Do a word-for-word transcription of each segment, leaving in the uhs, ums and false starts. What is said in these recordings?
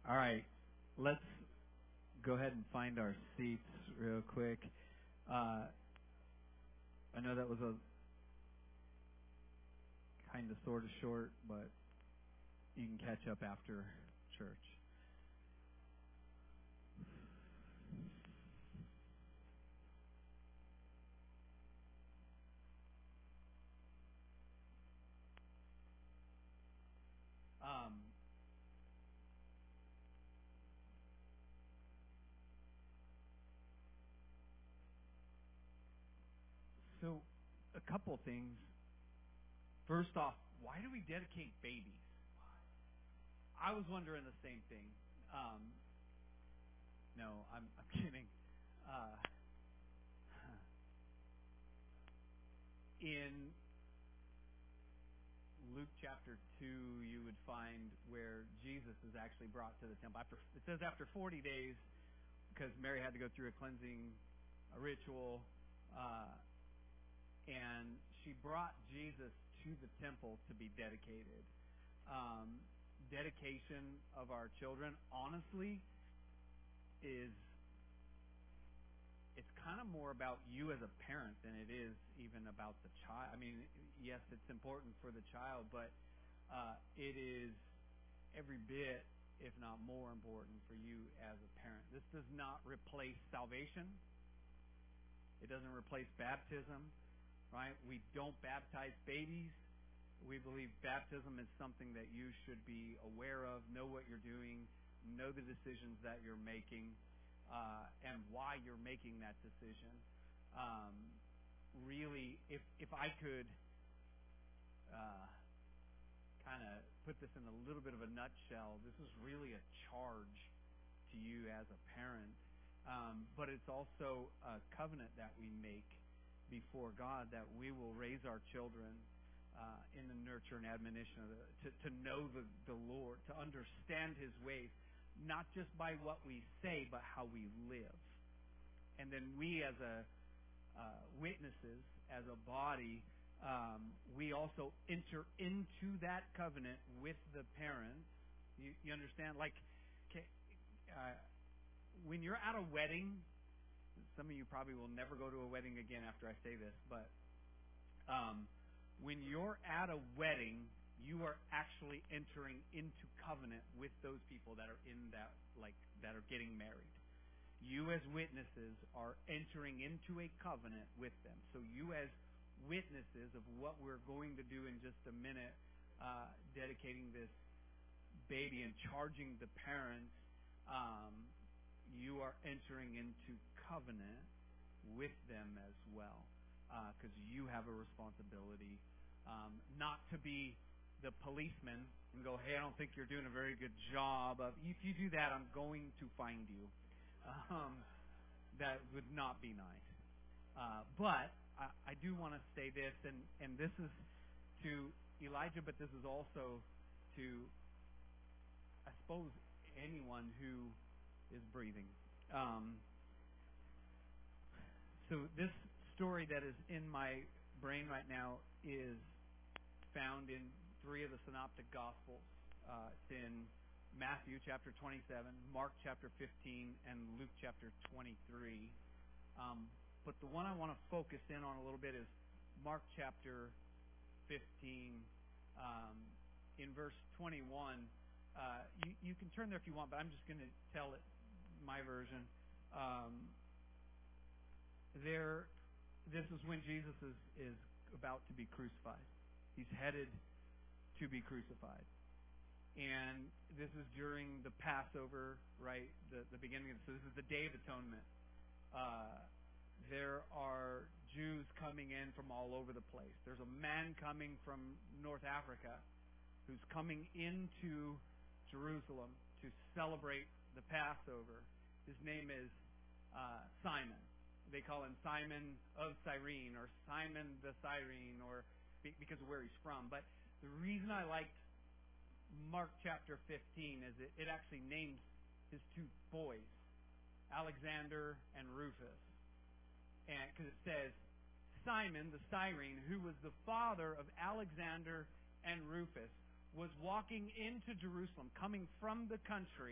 All right, let's go ahead and find our seats real quick. Uh, I know that was a kind of sort of short, but you can catch up after church. Um, so, a couple things. First off, why do we dedicate babies? I was wondering the same thing. Um, no, I'm, I'm kidding. Uh, in Luke chapter two, you would find where Jesus is actually brought to the temple. After it says after forty days, because Mary had to go through a cleansing a ritual, uh, and she brought Jesus to the temple to be dedicated. Um, dedication of our children, honestly, is it's kind of more about you as a parent than it is even about the child. I mean, yes, it's important for the child, but uh, it is every bit, if not more important, for you as a parent. This does not replace salvation. It doesn't replace baptism, right? We don't baptize babies. We believe baptism is something that you should be aware of, know what you're doing, know the decisions that you're making, uh, and why you're making that decision. Um, really, if if I could uh, kind of put this in a little bit of a nutshell, this is really a charge to you as a parent, um, but it's also a covenant that we make before God that we will raise our children uh, in the nurture and admonition of the, to, to know the, the Lord, to understand His ways, not just by what we say, but how we live. And then we as a uh, witnesses, as a body, um, we also enter into that covenant with the parents. You, you understand? Like, okay, uh, when you're at a wedding, some of you probably will never go to a wedding again after I say this, but um, when you're at a wedding, you are actually entering into covenant with those people that are in that, like, that are getting married. You as witnesses are entering into a covenant with them. So you as witnesses of what we're going to do in just a minute, uh, dedicating this baby and charging the parents, um, you are entering into covenant with them as well, because uh, you have a responsibility um, not to be the policeman and go, hey, I don't think you're doing a very good job of, if you do that, I'm going to find you. Um, that would not be nice. Uh, but I, I do want to say this, and, and this is to Elijah, but this is also to, I suppose, anyone who is breathing. Um, so this story that is in my brain right now is found in three of the synoptic gospels. Uh, it's in Matthew chapter twenty-seven, Mark chapter fifteen, and Luke chapter twenty-three. Um, but the one I want to focus in on a little bit is Mark chapter fifteen. Um, in verse twenty-one, uh, you, you can turn there if you want, but I'm just going to tell it my version. Um, there, this is when Jesus is, is about to be crucified. He's headed to be crucified. And this is during the Passover, right? The, the beginning of so this is the Day of Atonement. Uh, there are Jews coming in from all over the place. There's a man coming from North Africa who's coming into Jerusalem to celebrate the Passover. His name is uh, Simon. They call him Simon of Cyrene or Simon the Cyrene, or because of where he's from. But the reason I liked Mark chapter fifteen is it, it actually names his two boys, Alexander and Rufus. And because it says, Simon the Cyrene, who was the father of Alexander and Rufus, was walking into Jerusalem, coming from the country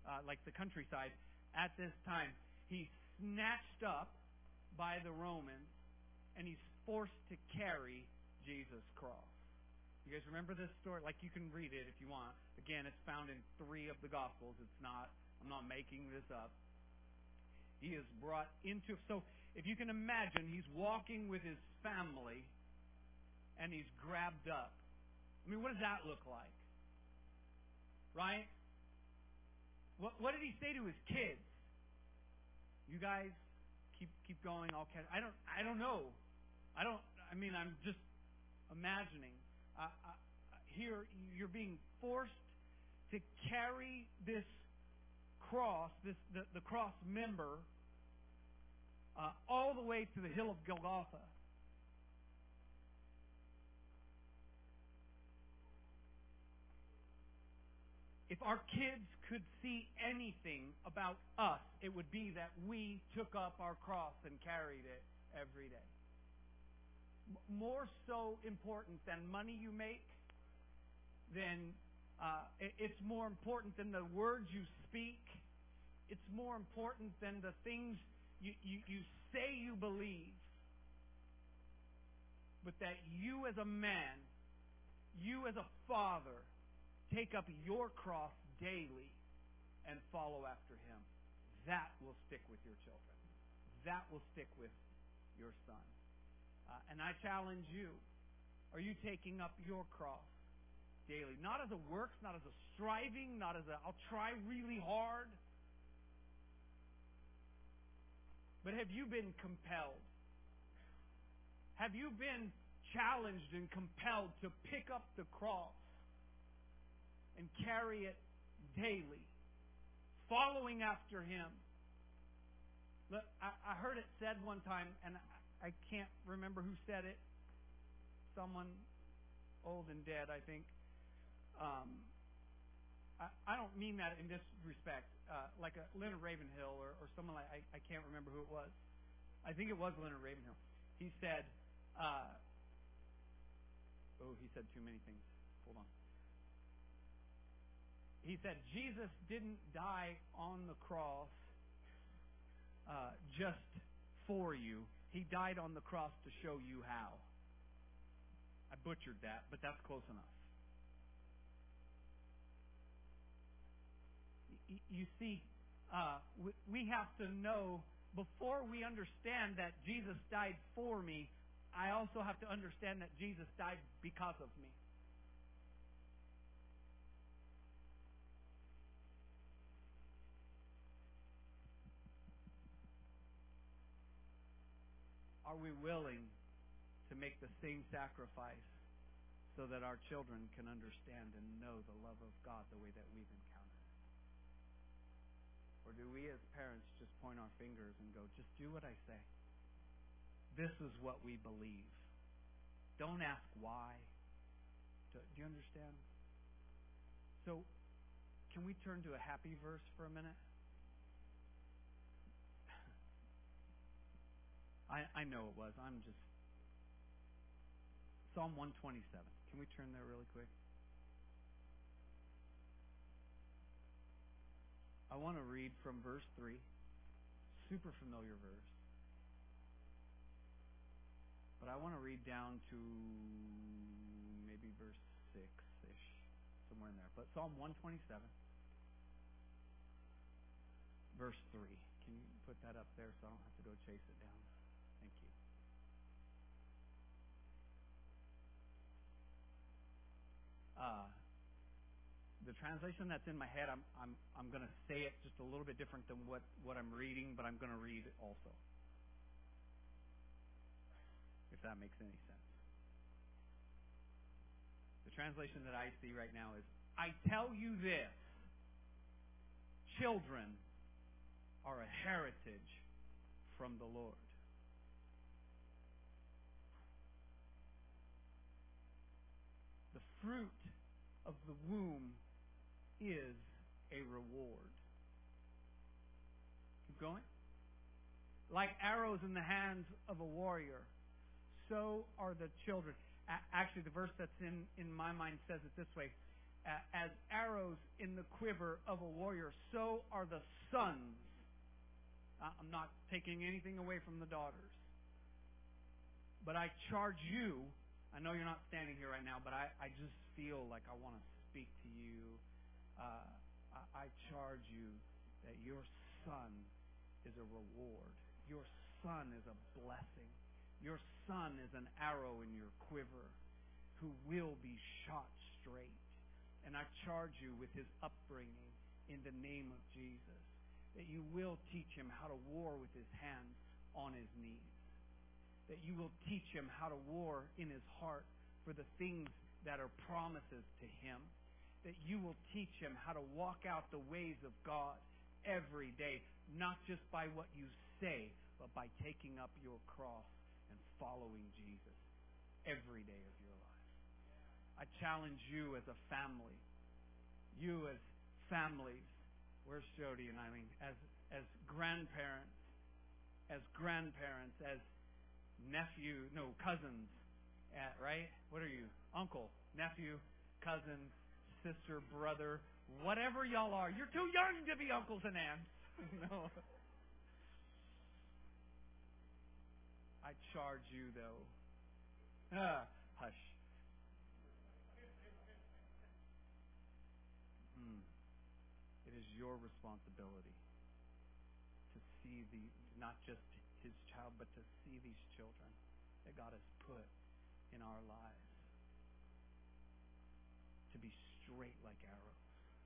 uh, like the countryside, at this time. He's snatched up by the Romans, and he's forced to carry Jesus' cross. You guys remember this story? Like, you can read it if you want. Again, it's found in three of the Gospels. It's not, I'm not making this up. He is brought into, so if you can imagine, he's walking with his family, and he's grabbed up. I mean, what does that look like? Right? What, what did he say to his kids? You guys keep keep going. I'll catch. I don't. I don't know. I don't. I mean, I'm just imagining. Uh, uh, here, you're being forced to carry this cross, this the, the cross member, uh, all the way to the hill of Golgotha. If our kids could see anything about us, it would be that we took up our cross and carried it every day. More so important than money you make, then uh, it's more important than the words you speak. It's more important than the things you, you, you say you believe. But that you as a man, you as a father, take up your cross daily and follow after Him. That will stick with your children. That will stick with your son. Uh, and I challenge you, are you taking up your cross daily? Not as a works, not as a striving, not as a, I'll try really hard. But have you been compelled? Have you been challenged and compelled to pick up the cross and carry it daily, following after Him? Look, I, I heard it said one time, and I, I can't remember who said it. Someone old and dead, I think. Um, I, I don't mean that in this respect, uh, like a Leonard Ravenhill or, or someone like I, I can't remember who it was. I think it was Leonard Ravenhill. He said, uh, oh, he said too many things. Hold on. He said, Jesus didn't die on the cross uh, just for you. He died on the cross to show you how. I butchered that, but that's close enough. Y- you see, uh, we, we have to know, before we understand that Jesus died for me, I also have to understand that Jesus died because of me. Are we willing to make the same sacrifice so that our children can understand and know the love of God the way that we've encountered it? Or do we as parents just point our fingers and go, just do what I say? This is what we believe. Don't ask why. Do, do you understand? So, can we turn to a happy verse for a minute? I, I know it was. I'm just... Psalm one twenty-seven. Can we turn there really quick? I want to read from verse three. Super familiar verse. But I want to read down to maybe verse six-ish. Somewhere in there. But Psalm one twenty-seven. Verse three. Can you put that up there so I don't have to go chase it down? Thank you. Uh, the translation that's in my head, I'm I'm I'm going to say it just a little bit different than what, what I'm reading, but I'm going to read it also, if that makes any sense. The translation that I see right now is, I tell you this, children are a heritage from the Lord. The fruit of the womb is a reward. Keep going. Like arrows in the hands of a warrior, so are the children. A- actually, the verse that's in, in my mind says it this way. As arrows in the quiver of a warrior, so are the sons. I'm not taking anything away from the daughters. But I charge you, I know you're not standing here right now, but I, I just feel like I want to speak to you. Uh, I, I charge you that your son is a reward. Your son is a blessing. Your son is an arrow in your quiver who will be shot straight. And I charge you with his upbringing in the name of Jesus, that you will teach him how to war with his hands on his knees, that you will teach him how to war in his heart for the things that are promises to him, that you will teach him how to walk out the ways of God every day, not just by what you say, but by taking up your cross and following Jesus every day of your life. I challenge you as a family, you as families, where's Jody and Eileen, as as grandparents, as grandparents, as nephew, no, cousins, at, right? What are you? Uncle, nephew, cousin, sister, brother, whatever y'all are. You're too young to be uncles and aunts. No. I charge you, though. Ah, hush. Hmm. It is your responsibility to see the, not just his child, but to see these children that God has put in our lives to be straight like arrows,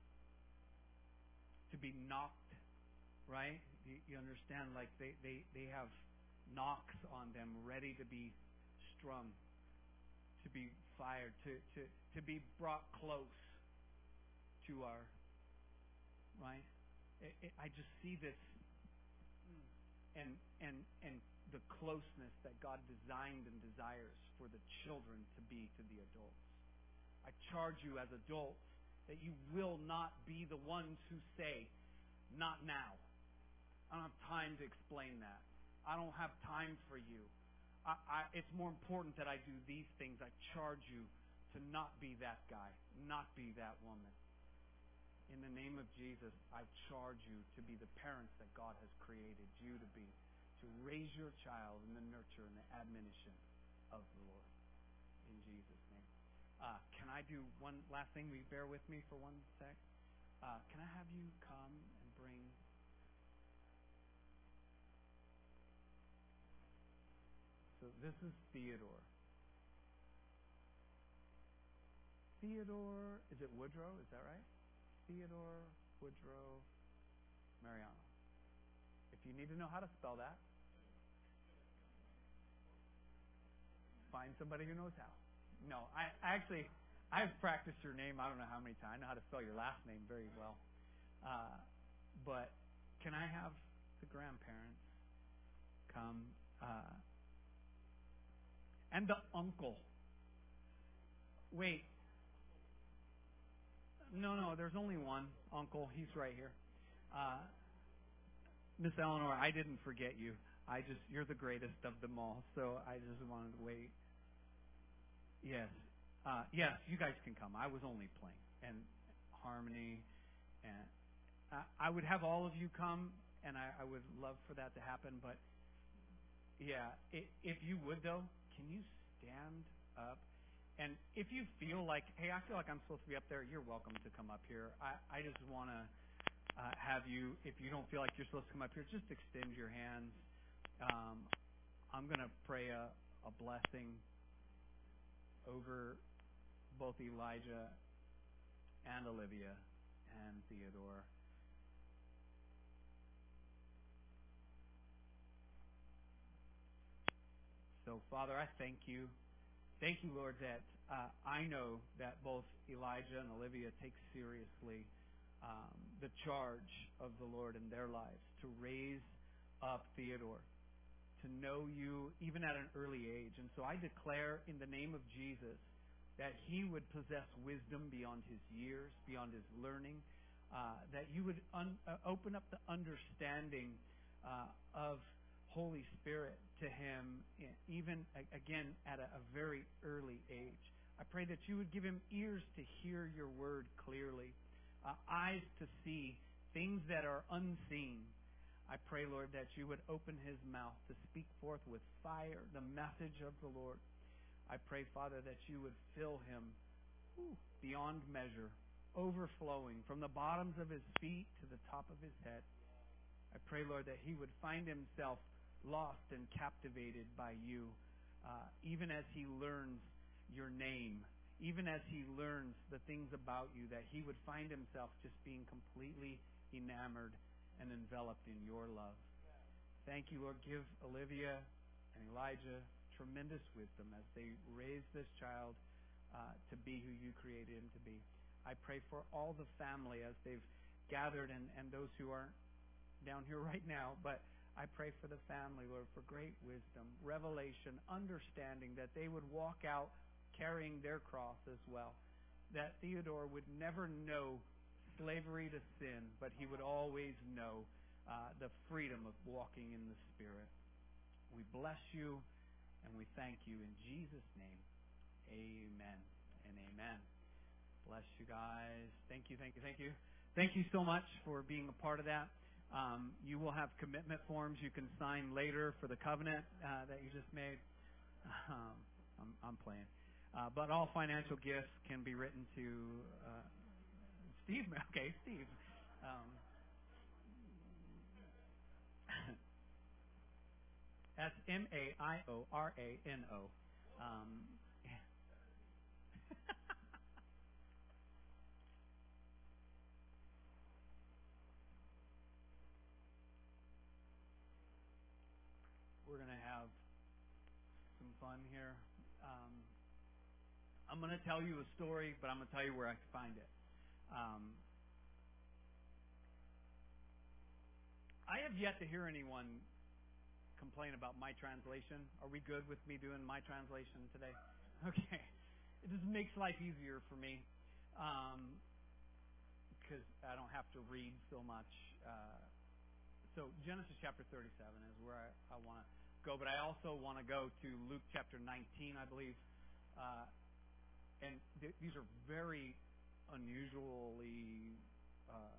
to be knocked, right? You, you understand, like they, they, they have knocks on them ready to be strung, to be fired, to, to, to be brought close to our, right? It, it, I just see this and and and the closeness that God designed and desires for the children to be to the adults. I charge you as adults that you will not be the ones who say, not now. I don't have time to explain that. I don't have time for you. I, I, it's more important that I do these things. I charge you to not be that guy, not be that woman. In the name of Jesus, I charge you to be the parents that God has created you to be, to raise your child in the nurture and the admonition of the Lord. In Jesus' name. Uh, can I do one last thing? Will you bear with me for one sec? Uh, can I have you come and bring... So this is Theodore. Theodore, is it Woodrow? Is that right? Theodore Woodrow Mariano. If you need to know how to spell that, find somebody who knows how. No, I, I actually, I've practiced your name I don't know how many times. I know how to spell your last name very well. Uh, but can I have the grandparents come? Uh, and the uncle. Wait. No, no, there's only one uncle. He's right here. Uh, Miss Eleanor, I didn't forget you. I just, you're the greatest of them all. So I just wanted to wait. Yes. Uh, yes, you guys can come. I was only playing. And Harmony. And I, I would have all of you come, and I, I would love for that to happen. But, yeah, it, if you would, though, can you stand up? And if you feel like, hey, I feel like I'm supposed to be up there, you're welcome to come up here. I, I just want to uh, have you, if you don't feel like you're supposed to come up here, just extend your hands. Um, I'm going to pray a, a blessing over both Elijah and Olivia and Theodore. So, Father, I thank you. Thank you, Lord, that uh, I know that both Elijah and Olivia take seriously um, the charge of the Lord in their lives to raise up Theodore, to know you even at an early age. And so I declare in the name of Jesus that he would possess wisdom beyond his years, beyond his learning, uh, that you would un- uh, open up the understanding uh, of Holy Spirit to him, even again at a, a very early age. I pray that you would give him ears to hear your word clearly, uh, eyes to see things that are unseen. I pray, Lord, that you would open his mouth to speak forth with fire the message of the Lord. I pray, Father, that you would fill him whew, beyond measure, overflowing from the bottoms of his feet to the top of his head. I pray, Lord, that he would find himself lost and captivated by you, uh, even as he learns your name, even as he learns the things about you, that he would find himself just being completely enamored and enveloped in your love. Thank you, Lord. Give Olivia and Elijah tremendous wisdom as they raise this child uh, to be who you created him to be. I pray for all the family as they've gathered and, and those who aren't down here right now, but I pray for the family, Lord, for great wisdom, revelation, understanding, that they would walk out carrying their cross as well. That Theodore would never know slavery to sin, but he would always know uh, the freedom of walking in the Spirit. We bless you and we thank you in Jesus' name. Amen and amen. Bless you guys. Thank you, thank you, thank you. Thank you so much for being a part of that. Um, you will have commitment forms you can sign later for the covenant uh, that you just made. Um, I'm, I'm playing. Uh, but all financial gifts can be written to uh, Steve. Okay, Steve. Um, that's M A I O R A N O. Um, we're going to have some fun here. Um, I'm going to tell you a story, but I'm going to tell you where I can find it. Um, I have yet to hear anyone complain about my translation. Are we good with me doing my translation today? Okay. It just makes life easier for me because um, I don't have to read so much. Uh, so Genesis chapter thirty-seven is where I, I want to go, but I also want to go to Luke chapter nineteen, I believe. Uh, and th- these are very unusually uh,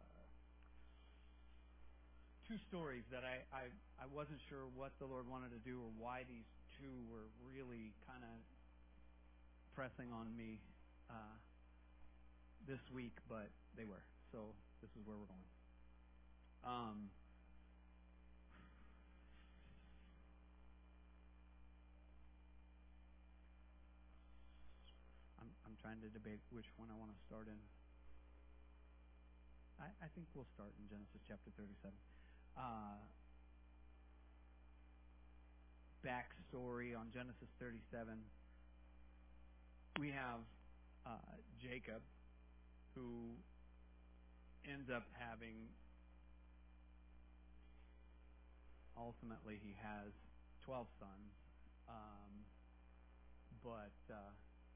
two stories that I, I, I wasn't sure what the Lord wanted to do or why these two were really kind of pressing on me uh, this week, but they were. So this is where we're going. Um, I'm, I'm trying to debate which one I want to start in. I, I think we'll start in Genesis chapter thirty-seven. Uh, backstory on Genesis thirty-seven. We have uh, Jacob, who ends up having, ultimately he has twelve sons, um, but uh,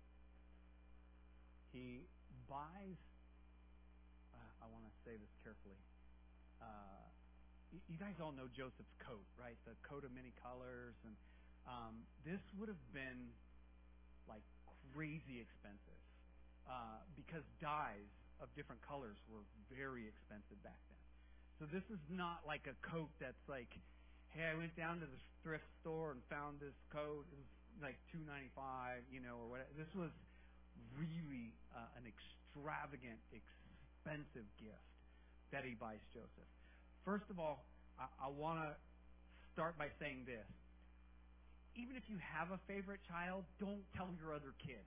he buys, uh, I want to say this carefully, uh, y- you guys all know Joseph's coat, right? The coat of many colors, and um, this would have been like crazy expensive uh, because dyes of different colors were very expensive back then. So this is not like a coat that's like, hey, I went down to the thrift store and found this coat. It was like two ninety-five, you know, or whatever. This was really uh, an extravagant, expensive gift that he buys Joseph. First of all, I, I want to start by saying this. Even if you have a favorite child, don't tell your other kids.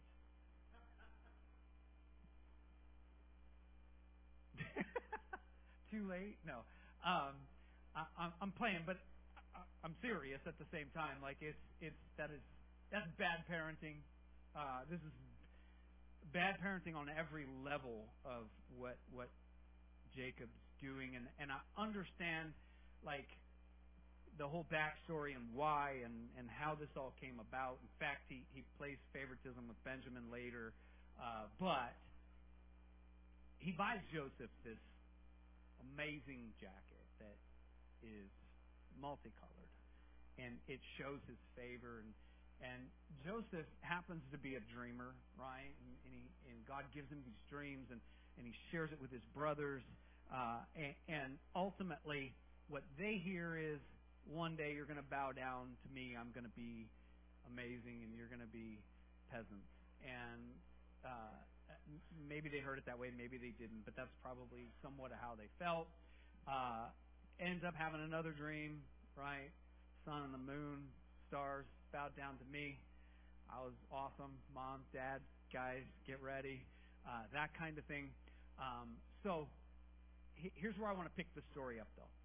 Too late? No. Um, I, I'm, I'm playing, but I, I'm serious at the same time. Like it's it's that is that's bad parenting. Uh, this is bad parenting on every level of what what Jacob's doing, and and I understand like the whole backstory and why and, and how this all came about. In fact, he, he plays favoritism with Benjamin later. Uh, but he buys Joseph this amazing jacket that is multicolored. And it shows his favor. And, And Joseph happens to be a dreamer, right? And, and, he, and God gives him these dreams, and, and he shares it with his brothers. Uh, and, and ultimately, what they hear is, one day you're going to bow down to me. I'm going to be amazing, and you're going to be peasants. And uh, maybe they heard it that way, maybe they didn't, but that's probably somewhat of how they felt. Uh, ends up having another dream, right? Sun and the moon, stars bowed down to me. I was awesome. Mom, Dad, guys, get ready. Uh, that kind of thing. Um, so he, here's where I want to pick the story up, though.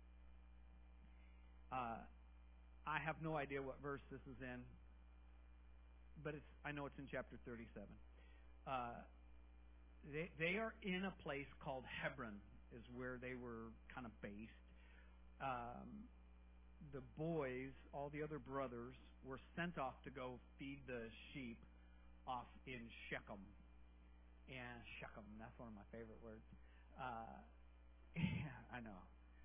Uh, I have no idea what verse this is in, but it's, I know it's in chapter thirty-seven. Uh, they, they are in a place called Hebron, is where they were kind of based. Um, the boys, all the other brothers, were sent off to go feed the sheep off in Shechem. And Shechem, that's one of my favorite words. Uh, yeah, I know.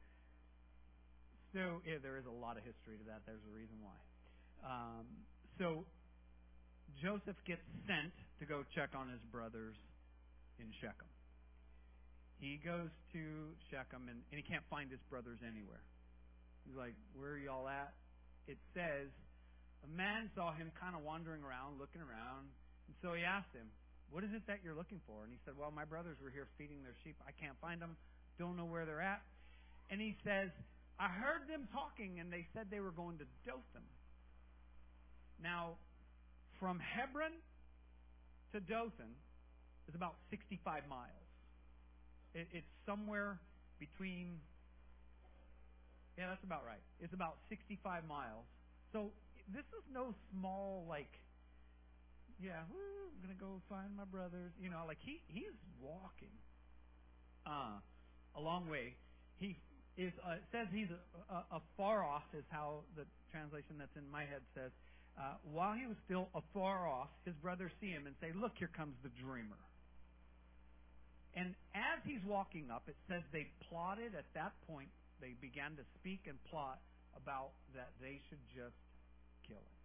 So yeah, there is a lot of history to that. There's a reason why. Um, so Joseph gets sent to go check on his brothers in Shechem. He goes to Shechem, and, and he can't find his brothers anywhere. He's like, where are y'all at? It says, a man saw him kind of wandering around, looking around, and so he asked him, what is it that you're looking for? And he said, well, my brothers were here feeding their sheep. I can't find them. Don't know where they're at. And he says, I heard them talking, and they said they were going to Dothan. Now, from Hebron to Dothan is about sixty-five miles. It, it's somewhere between, yeah, that's about right. It's about sixty-five miles. So this is no small, like, yeah, woo, I'm going to go find my brothers. You know, like he, he's walking uh, a long way. He is, uh, it says he's a, a, a far off is how the translation that's in my head says. Uh, while he was still afar off, his brothers see him and say, look, here comes the dreamer. And as he's walking up, it says they plotted at that point, they began to speak and plot about that they should just kill him.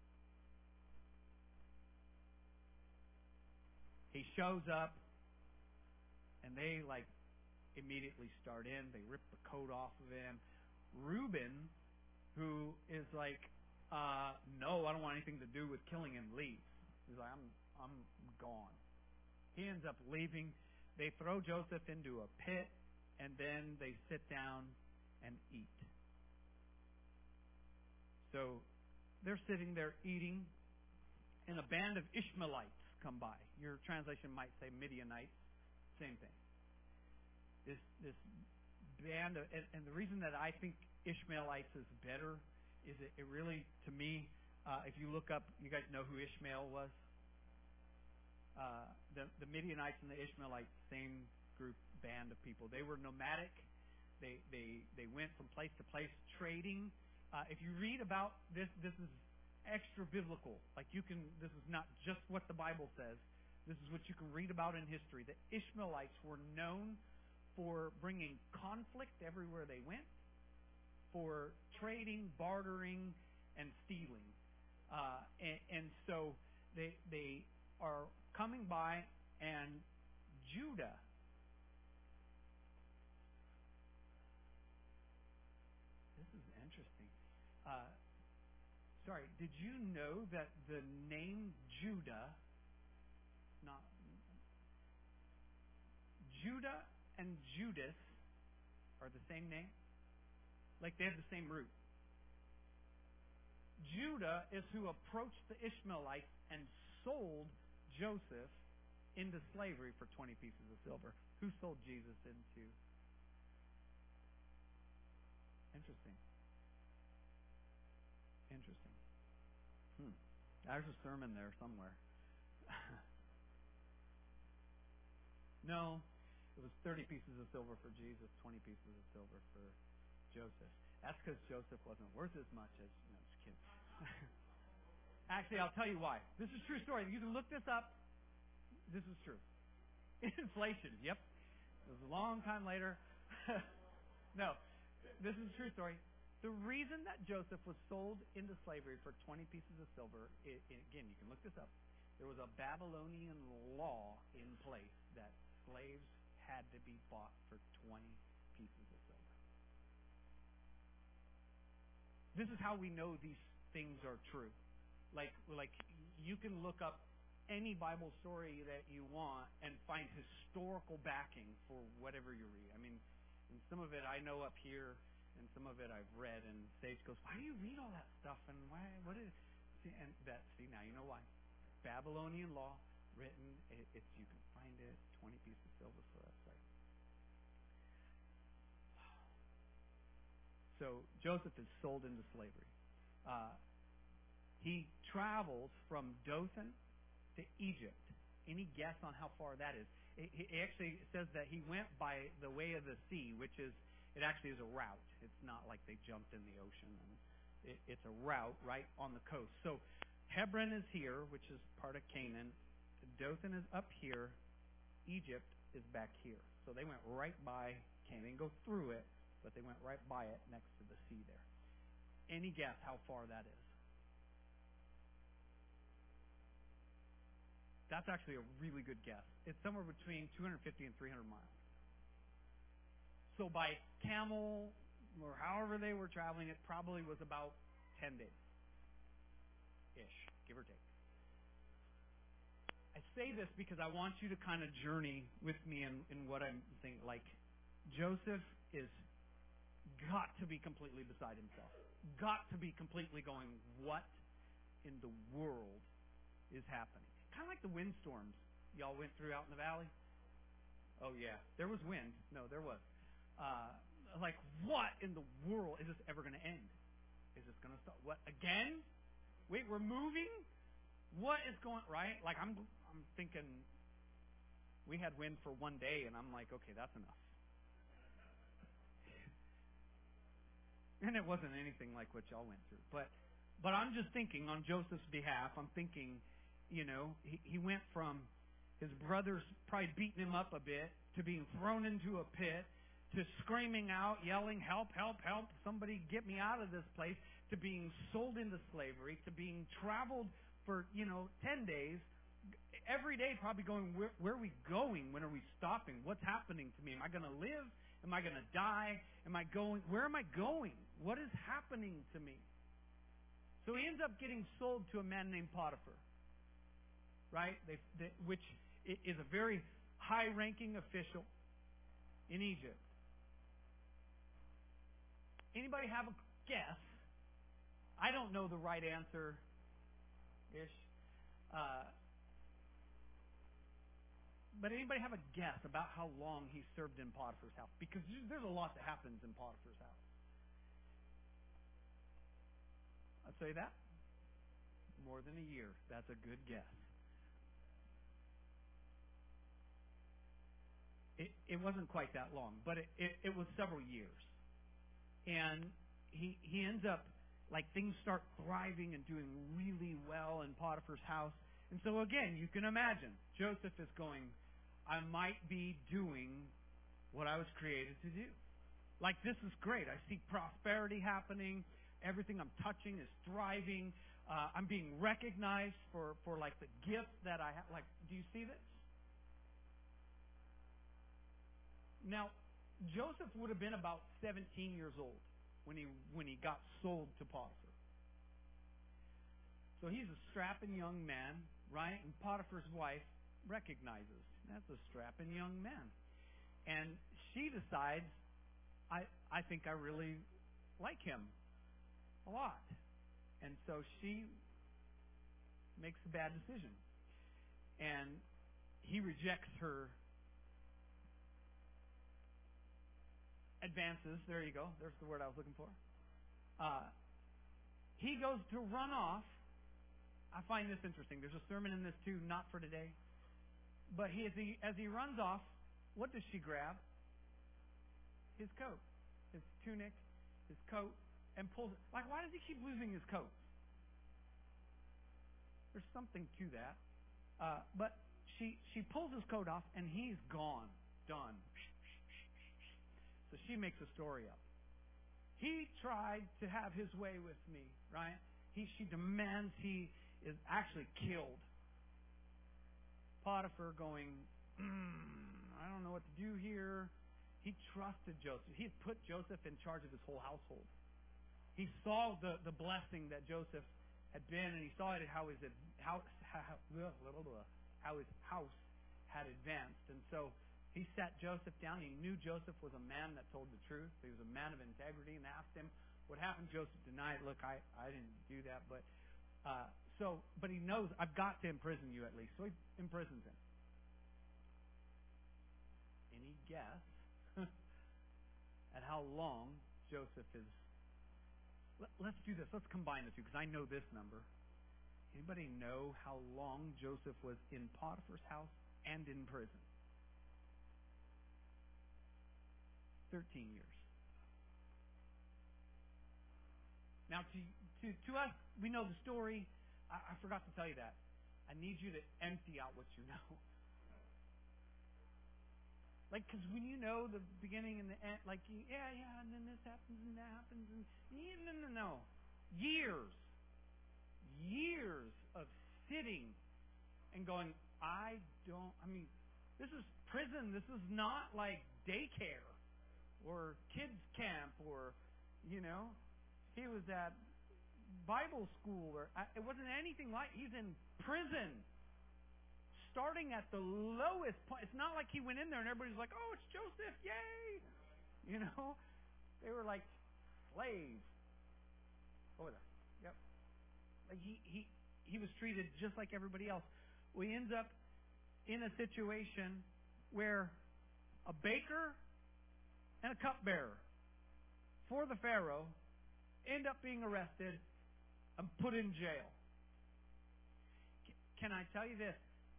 He shows up, and they like immediately start in. They rip the coat off of him. Reuben, who is like, uh, no, I don't want anything to do with killing him, leaves. He's like, I'm, I'm gone. He ends up leaving. They throw Joseph into a pit, and then they sit down and eat. So they're sitting there eating, and a band of Ishmaelites come by. Your translation might say Midianites. Same thing. This this band of, and, and the reason that I think Ishmaelites is better is it, it really, to me, uh, if you look up, you guys know who Ishmael was? Uh, the, the Midianites and the Ishmaelites, same group, band of people. They were nomadic. They they they went from place to place trading. Uh, if you read about this, this is extra biblical. Like you can, this is not just what the Bible says. This is what you can read about in history. The Ishmaelites were known for bringing conflict everywhere they went, for trading, bartering, and stealing. Uh, and, and so they they are coming by, and Judah this is interesting. Uh, sorry, did you know that the name Judah, not Judah and Judas are the same name? Like they have the same root. Judah is who approached the Ishmaelites and sold Joseph into slavery for twenty pieces of silver. Who sold Jesus into? Interesting. Interesting. Hmm. There's a sermon there somewhere. No, it was thirty pieces of silver for Jesus, twenty pieces of silver for Joseph. That's because Joseph wasn't worth as much as... No, just kidding. Actually, I'll tell you why. This is a true story. You can look this up. This is true. Inflation, yep. It was a long time later. No, this is a true story. The reason that Joseph was sold into slavery for twenty pieces of silver, it, it, again, you can look this up. There was a Babylonian law in place that slaves had to be bought for twenty pieces of silver. This is how we know these things are true. Like, like you can look up any Bible story that you want and find historical backing for whatever you read. I mean, and some of it I know up here, and some of it I've read. And Sage goes, "Why do you read all that stuff? And why? What is?" See, and that see now you know why. Babylonian law written. It, it's you can find it. Twenty pieces of silver for that site. So Joseph is sold into slavery. Uh, he travels from Dothan to Egypt. Any guess on how far that is? It, it actually says that he went by the way of the sea, which is, it actually is a route. It's not like they jumped in the ocean. And it, it's a route right on the coast. So Hebron is here, which is part of Canaan. Dothan is up here. Egypt is back here. So they went right by Canaan. They didn't go through it, but they went right by it next to the sea there. Any guess how far that is? That's actually a really good guess. It's somewhere between two hundred fifty and three hundred miles. So by camel or however they were traveling, it probably was about ten days-ish, give or take. I say this because I want you to kind of journey with me in, in what I'm thinking. Like, Joseph is got to be completely beside himself. Got to be completely going, what in the world is happening? Kind of like the windstorms y'all went through out in the valley. Oh, yeah. There was wind. No, there was. Uh, like, what in the world? Is this ever going to end? Is this going to stop? What, again? Wait, we're moving? What is going, right? Like, I'm, I'm thinking, we had wind for one day, and I'm like, okay, that's enough. And it wasn't anything like what y'all went through. But, but I'm just thinking on Joseph's behalf, I'm thinking, you know, he, he went from his brothers probably beating him up a bit to being thrown into a pit to screaming out, yelling, help, help, help, somebody get me out of this place, to being sold into slavery, to being traveled for, you know, ten days, every day probably going, where, where are we going? When are we stopping? What's happening to me? Am I going to live? Am I going to die? Am I going? Where am I going? What is happening to me? So he ends up getting sold to a man named Potiphar, right? They, they, which is a very high-ranking official in Egypt. Anybody have a guess? I don't know the right answer, ish. Uh, but anybody have a guess about how long he served in Potiphar's house? Because there's a lot that happens in Potiphar's house. I'd say that. More than a year. That's a good guess. It, it wasn't quite that long, but it, it, it was several years. And he he ends up, like, things start thriving and doing really well in Potiphar's house. And so again, you can imagine, Joseph is going, I might be doing what I was created to do. Like, this is great. I see prosperity happening. Everything I'm touching is thriving. Uh, I'm being recognized for, for, like, the gift that I have. Like, do you see this? Now, Joseph would have been about seventeen years old when he when he got sold to Potiphar. So he's a strapping young man, right? And Potiphar's wife recognizes that's a strapping young man. And she decides, I I think I really like him a lot. And so she makes a bad decision. And he rejects her advances. There you go. There's the word I was looking for. Uh, he goes to run off. I find this interesting. There's a sermon in this too, not for today. But he, as he as he runs off, what does she grab? His coat, his tunic, his coat, and pulls it. Like, why does he keep losing his coat? There's something to that. Uh, but she she pulls his coat off, and he's gone, done. So she makes a story up. He tried to have his way with me, right? He, she demands he is actually killed. Potiphar going, mm, I don't know what to do here. He trusted Joseph. He had put Joseph in charge of his whole household. He saw the, the blessing that Joseph had been, and he saw it how his how, how, how his house had advanced. And so he sat Joseph down. He knew Joseph was a man that told the truth. He was a man of integrity, and asked him what happened. Joseph denied, look, I, I didn't do that. But uh, so, but he knows, I've got to imprison you at least. So he imprisons him. Any guess at how long Joseph is? Let, let's do this. Let's combine the two, because I know this number. Anybody know how long Joseph was in Potiphar's house and in prison? Thirteen years. Now, to to to us, we know the story. I, I forgot to tell you that. I need you to empty out what you know. Like, because when you know the beginning and the end, like, yeah, yeah, and then this happens and that happens, and no, no, no, years, years of sitting and going, I don't. I mean, this is prison. This is not like daycare or kids camp, or, you know, he was at Bible school, or it wasn't anything like. He's in prison, starting at the lowest point. It's not like he went in there and everybody's like, "Oh, it's Joseph, yay!" You know, they were like slaves over there. Yep, like he he he was treated just like everybody else. We end up in a situation where a baker and a cupbearer for the Pharaoh end up being arrested and put in jail. Can I tell you this?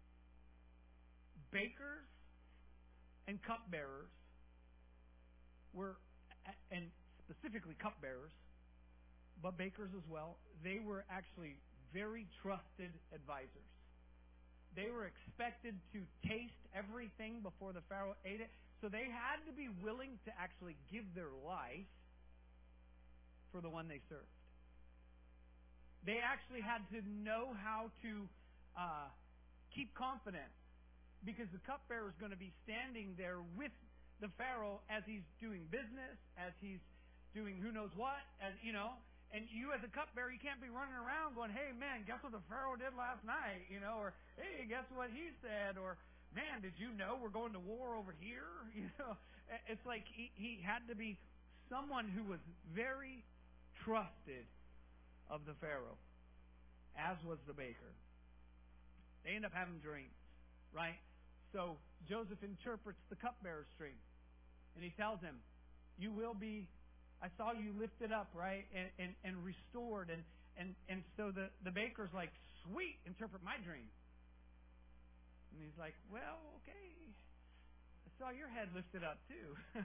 Bakers and cupbearers were, and specifically cupbearers, but bakers as well, they were actually very trusted advisors. They were expected to taste everything before the Pharaoh ate it. So they had to be willing to actually give their life for the one they served. They actually had to know how to uh, keep confidence, because the cupbearer is going to be standing there with the Pharaoh as he's doing business, as he's doing who knows what, as you know. And you as a cupbearer, you can't be running around going, "Hey man, guess what the Pharaoh did last night?" You know, or "Hey, guess what he said?" Or "Man, did you know we're going to war over here?" You know, it's like he, he had to be someone who was very trusted of the Pharaoh, as was the baker. They end up having dreams, right? So Joseph interprets the cupbearer's dream, and he tells him, "You will be, I saw you lifted up, right, and, and, and restored." And, and, and so the, the baker's like, "Sweet, interpret my dream." And he's like, "Well, okay. I saw your head lifted up too."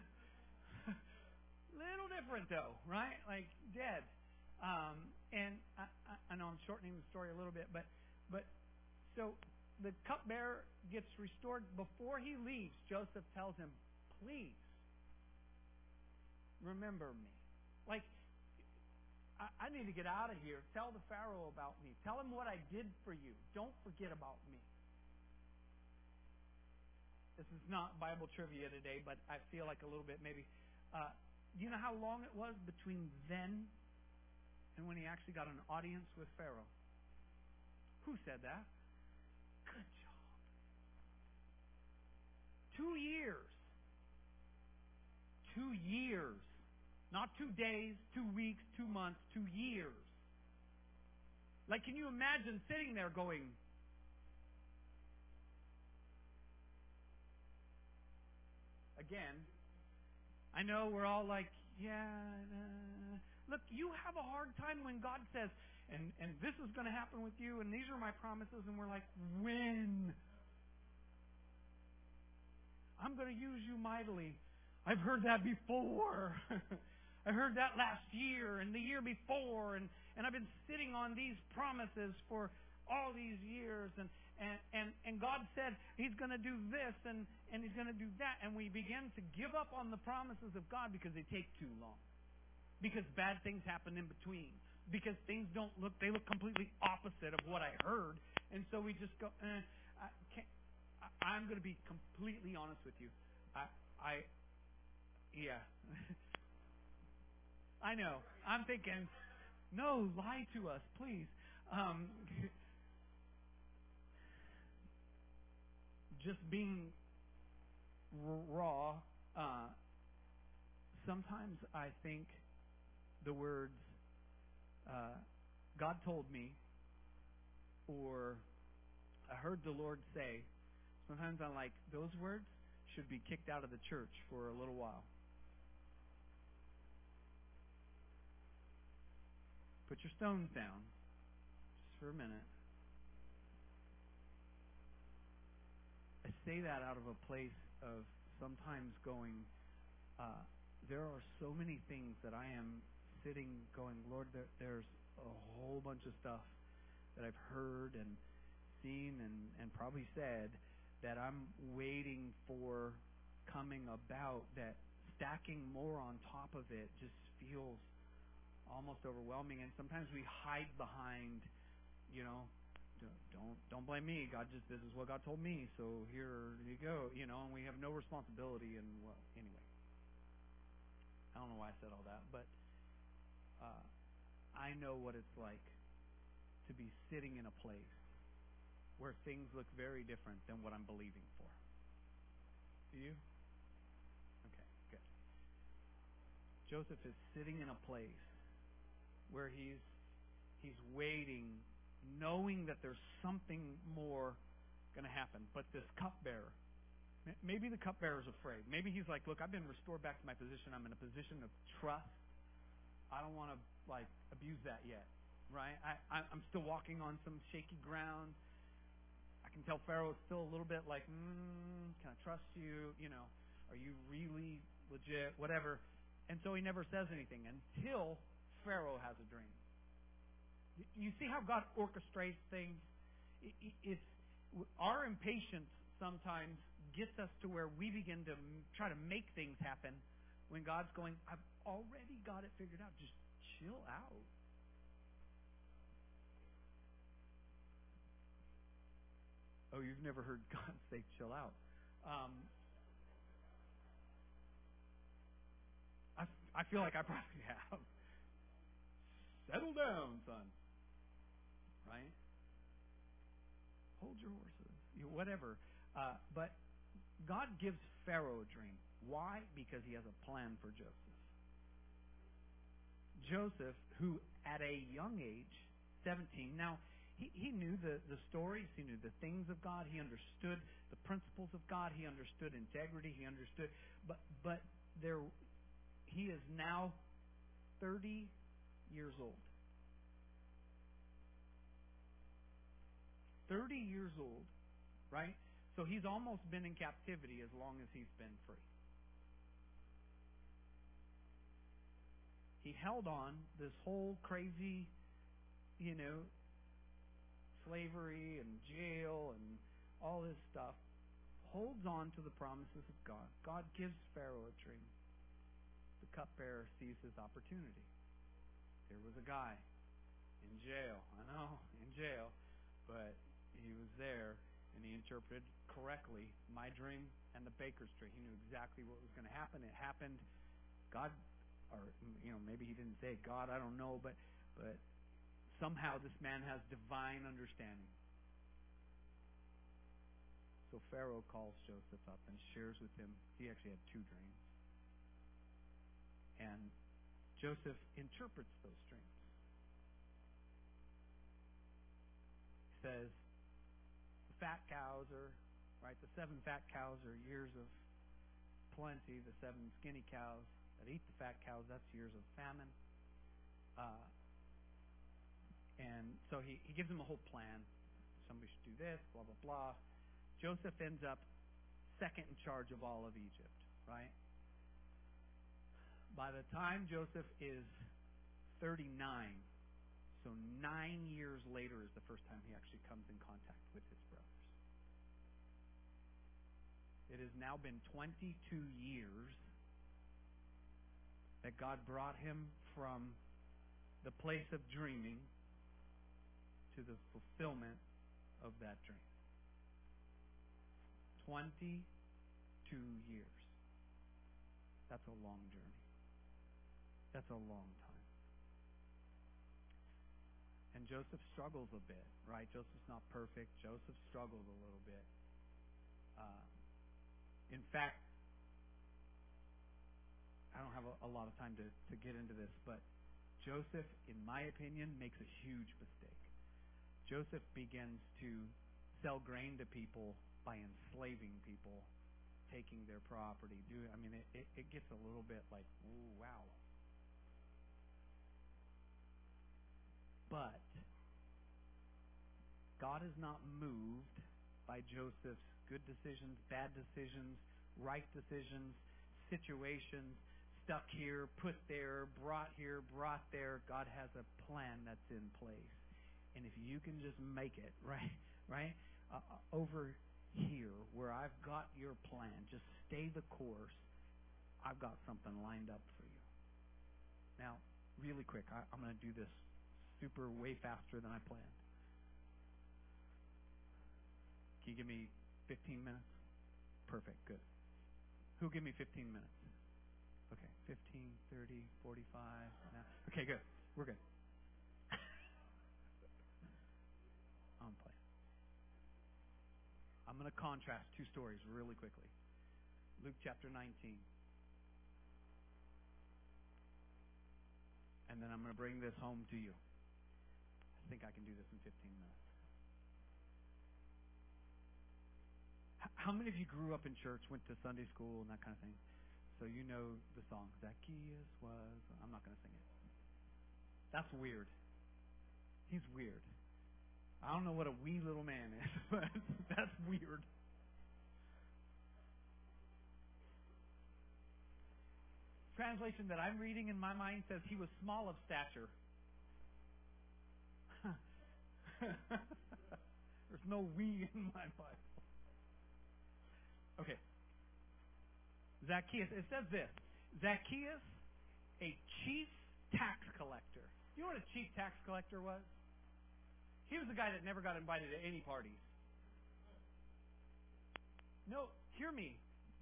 Little different though, right? Like dead. Um, and I, I, I know I'm shortening the story a little bit, but but so the cupbearer gets restored. Before he leaves, Joseph tells him, "Please remember me." Like, I, I need to get out of here. Tell the Pharaoh about me. Tell him what I did for you. Don't forget about me. This is not Bible trivia today, but I feel like a little bit maybe. Uh, do you know how long it was between then and when he actually got an audience with Pharaoh? Who said that? Good job. Two years. Two years. Not two days, two weeks, two months, two years. Like, can you imagine sitting there going, again, I know we're all like, yeah, uh, look, you have a hard time when God says, and, and this is going to happen with you, and these are my promises, and we're like, when? I'm going to use you mightily. I've heard that before. I heard that last year and the year before, and, and I've been sitting on these promises for all these years, and, and, and, and God said He's going to do this and, and He's going to do that, and we begin to give up on the promises of God because they take too long. because bad things happen in between. Because things don't look, they look completely opposite of what I heard. And so we just go, eh, I can't, I, I'm going to be completely honest with you. I, I, yeah. I know. I'm thinking, no, lie to us, please. Um, just being raw, uh, sometimes I think the words, uh, God told me, or I heard the Lord say, sometimes I'm like, those words should be kicked out of the church for a little while. Put your stones down just for a minute. I say that out of a place of sometimes going, uh, there are so many things that I am sitting going, Lord, there, there's a whole bunch of stuff that I've heard and seen and, and probably said that I'm waiting for coming about, that stacking more on top of it just feels almost overwhelming. And sometimes we hide behind, you know, don't don't blame me. God just, this is what God told me, so here you go, you know, and we have no responsibility. And well, anyway, I don't know why I said all that, but uh, I know what it's like to be sitting in a place where things look very different than what I'm believing for. Do you? Okay, good. Joseph is sitting in a place where he's he's waiting, knowing that there's something more going to happen. But this cupbearer, maybe the cupbearer's afraid. Maybe he's like, look, I've been restored back to my position. I'm in a position of trust. I don't want to like abuse that yet, right? I, I'm still walking on some shaky ground. I can tell Pharaoh is still a little bit like, mm, can I trust you? You know, are you really legit? Whatever. And so he never says anything until Pharaoh has a dream. You see how God orchestrates things? It's our impatience sometimes gets us to where we begin to try to make things happen when God's going, I've already got it figured out. Just chill out. Oh, you've never heard God say chill out. Um, I, I feel like I probably have. Settle down, son. Right? Hold your horses. You know, whatever. Uh, but God gives Pharaoh a dream. Why? Because he has a plan for Joseph. Joseph, who at a young age, seventeen, now he, he knew the, the stories, he knew the things of God, he understood the principles of God, he understood integrity, he understood, but but there he is now thirty years old. thirty years old, right? So he's almost been in captivity as long as he's been free. He held on this whole crazy, you know, slavery and jail and all this stuff, holds on to the promises of God. God gives Pharaoh a dream. The cupbearer sees his opportunity. There was a guy in jail. I know, in jail. But he was there, and he interpreted correctly my dream and the baker's dream. He knew exactly what was going to happen. It happened. God, or you know, maybe he didn't say God. I don't know, but but somehow this man has divine understanding. So Pharaoh calls Joseph up and shares with him. He actually had two dreams, and Joseph interprets those dreams. He says, the fat cows are, right, the seven fat cows are years of plenty. The seven skinny cows that eat the fat cows, that's years of famine. Uh, and so he, he gives him a whole plan. Somebody should do this, blah, blah, blah. Joseph ends up second in charge of all of Egypt, right? By the time Joseph is thirty-nine, so nine years later is the first time he actually comes in contact with his brothers. It has now been twenty-two years that God brought him from the place of dreaming to the fulfillment of that dream. twenty-two years. That's a long journey. That's a long time. And Joseph struggles a bit, right? Joseph's not perfect. Joseph struggled a little bit. Uh, in fact, I don't have a, a lot of time to, to get into this, but Joseph, in my opinion, makes a huge mistake. Joseph begins to sell grain to people by enslaving people, taking their property. Do I mean it, it, it gets a little bit like, ooh, wow. But God is not moved by Joseph's good decisions, bad decisions, right decisions, situations, stuck here, put there, brought here, brought there. God has a plan that's in place. And if you can just make it, right, right, uh, over here where I've got your plan, just stay the course, I've got something lined up for you. Now, really quick, I, I'm going to do this super way faster than I planned. Can you give me fifteen minutes? Perfect, good. Who'll give me fifteen minutes? Okay, fifteen, thirty, forty-five. Now. Okay, good. We're good. I'm playing. I'm going to contrast two stories really quickly. Luke chapter nineteen. And then I'm going to bring this home to you. I think I can do this in fifteen minutes. How many of you grew up in church, went to Sunday school and that kind of thing? So you know the song, Zacchaeus was... I'm not going to sing it. That's weird. He's weird. I don't know what a wee little man is, but that's weird. Translation that I'm reading in my mind says he was small of stature. There's no we in my Bible. Okay. Zacchaeus, it says this. Zacchaeus, a chief tax collector. You know what a chief tax collector was? He was the guy that never got invited to any parties. No, hear me.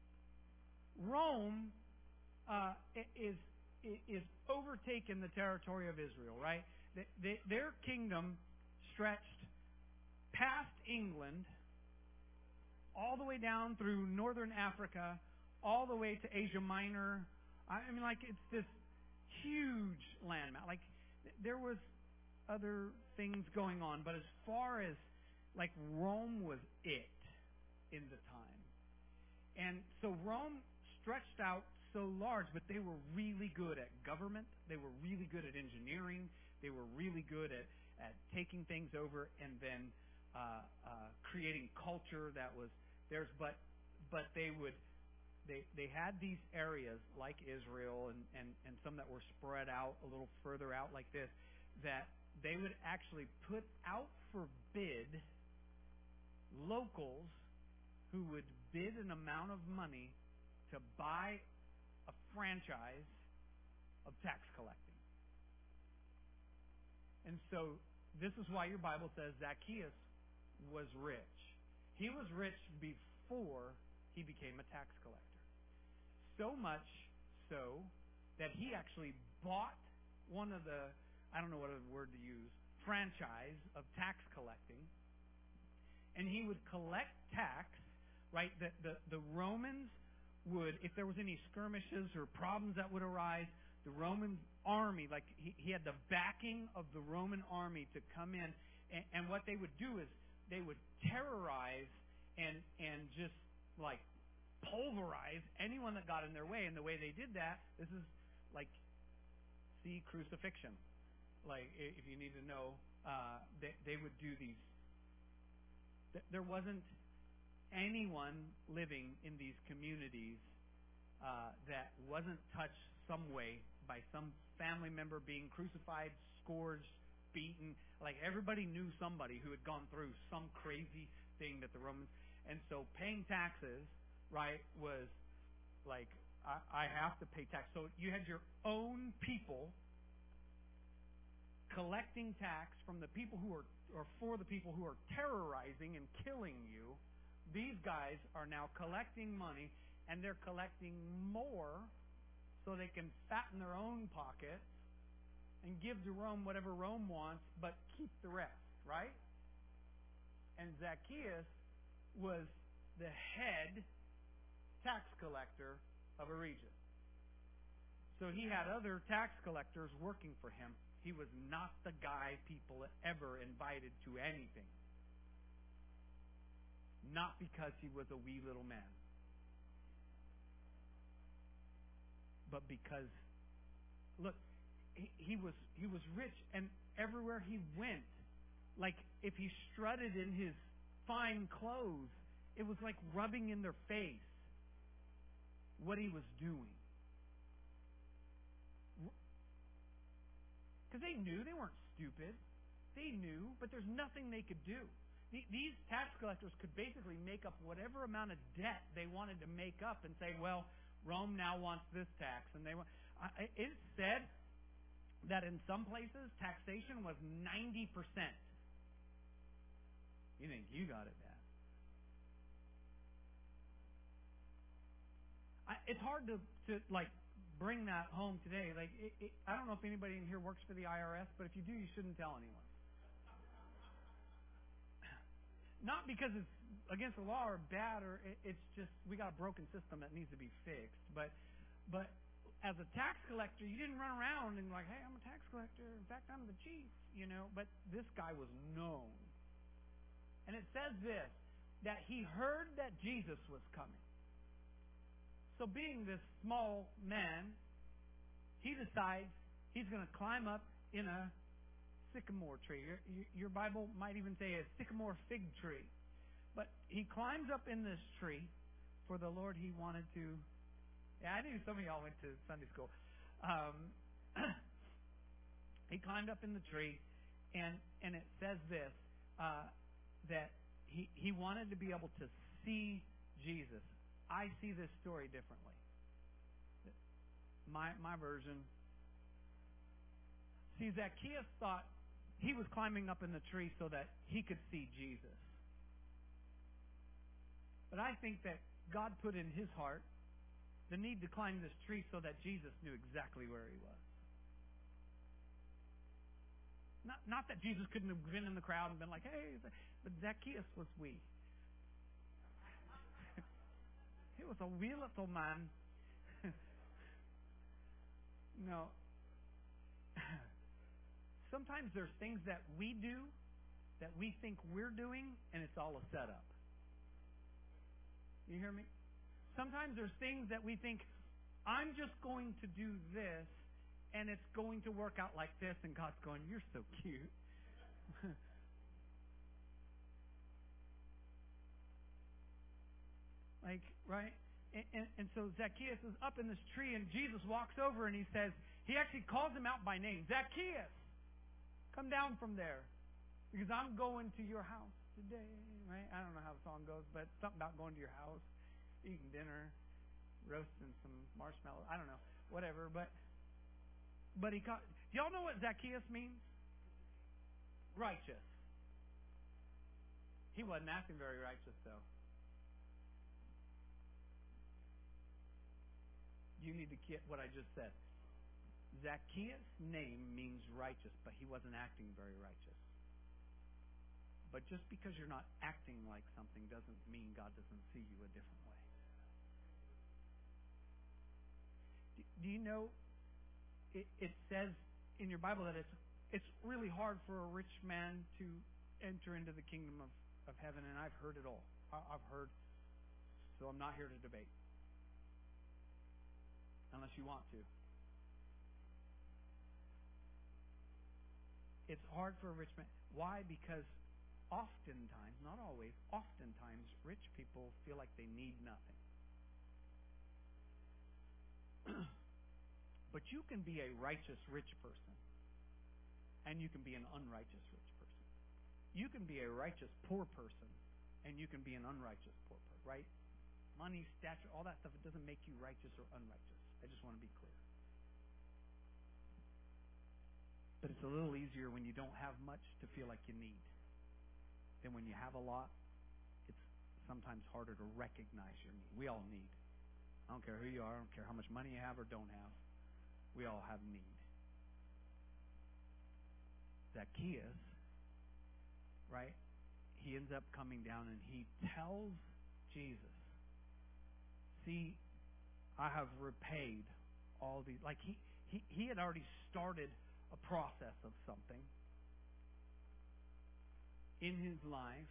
Rome uh, is is overtaken the territory of Israel, right? They, they, their kingdom stretched past England, all the way down through northern Africa, all the way to Asia Minor. I mean, like, it's this huge landmass. Like, there was other things going on, but as far as, like, Rome was it in the time. And so Rome stretched out so large, but they were really good at government. They were really good at engineering. They were really good at, at taking things over and then uh, uh, creating culture that was theirs. But but they would they they had these areas like Israel and, and, and some that were spread out a little further out like this, that they would actually put out for bid locals who would bid an amount of money to buy a franchise of tax collecting. And so this is why your Bible says Zacchaeus was rich. He was rich before he became a tax collector. So much so that he actually bought one of the, I don't know what other word to use, franchise of tax collecting. And he would collect tax, right? The, the, the Romans would, if there was any skirmishes or problems that would arise, the Roman army, like he, he had the backing of the Roman army to come in. And, and what they would do is they would terrorize and and just like pulverize anyone that got in their way. And the way they did that, this is like, see crucifixion. Like, if you need to know, uh, they, they would do these. There wasn't anyone living in these communities uh, that wasn't touched some way by some family member being crucified, scourged, beaten. Like, everybody knew somebody who had gone through some crazy thing that the Romans... And so paying taxes, right, was like I, I have to pay tax. So you had your own people collecting tax from the people who are, or for the people who are terrorizing and killing you. These guys are now collecting money, and they're collecting more so they can fatten their own pockets and give to Rome whatever Rome wants, but keep the rest, right? And Zacchaeus was the head tax collector of a region. So he had other tax collectors working for him. He was not the guy people ever invited to anything. Not because he was a wee little man. But because, look, he, he was he was rich, and everywhere he went, like if he strutted in his fine clothes, it was like rubbing in their face what he was doing. Because they knew, they weren't stupid. They knew, but there's nothing they could do. These tax collectors could basically make up whatever amount of debt they wanted to make up and say, well, Rome now wants this tax. And they want. It said that in some places, taxation was ninety percent. You think you got it bad. I, it's hard to, to like bring that home today. Like it, it, I don't know if anybody in here works for the I R S, but if you do, you shouldn't tell anyone. Not because it's against the law or bad, or it, it's just we got a broken system that needs to be fixed. But, but as a tax collector, you didn't run around and like, hey, I'm a tax collector. In fact, I'm the chief. You know. But this guy was known, and it says this, that he heard that Jesus was coming. So being this small man, he decides he's going to climb up in a sycamore tree. Your, your Bible might even say a sycamore fig tree. But he climbs up in this tree for the Lord he wanted to. Yeah, I knew some of y'all went to Sunday school. Um, he climbed up in the tree, and, and it says this, uh, that he, he wanted to be able to see Jesus. I see this story differently. My, my version. See, Zacchaeus thought he was climbing up in the tree so that he could see Jesus. But I think that God put in his heart the need to climb this tree so that Jesus knew exactly where he was. Not, not that Jesus couldn't have been in the crowd and been like, hey, but Zacchaeus was wee. He was a wee little man. No. Sometimes there's things that we do that we think we're doing, and it's all a setup. You hear me? Sometimes there's things that we think, I'm just going to do this, and it's going to work out like this, and God's going, you're so cute. Like, right? And, and, and so Zacchaeus is up in this tree, and Jesus walks over, and he says, he actually calls him out by name. Zacchaeus, come down from there, because I'm going to your house today, right? I don't know how the song goes, but something about going to your house, eating dinner, roasting some marshmallows. I don't know, whatever. But but he called, do y'all know what Zacchaeus means? Righteous. He wasn't acting very righteous, though. You need to get what I just said. Zacchaeus' name means righteous, but he wasn't acting very righteous. But just because you're not acting like something doesn't mean God doesn't see you a different way. Do, do you know, it, it says in your Bible that it's it's really hard for a rich man to enter into the kingdom of, of heaven, and I've heard it all. I, I've heard, so I'm not here to debate. Unless you want to. It's hard for a rich man. Why? Because oftentimes, not always, oftentimes, rich people feel like they need nothing. But you can be a righteous rich person, and you can be an unrighteous rich person. You can be a righteous poor person, and you can be an unrighteous poor person, right? money, stature, all that stuff, it doesn't make you righteous or unrighteous. I just want to be clear. But it's a little easier when you don't have much to feel like you need. Then when you have a lot, it's sometimes harder to recognize your need. We all need. I don't care who you are. I don't care how much money you have or don't have. We all have need. Zacchaeus, right? He ends up coming down and he tells Jesus, see, I have repaid all these. Like he, he, he had already started a process of something in his life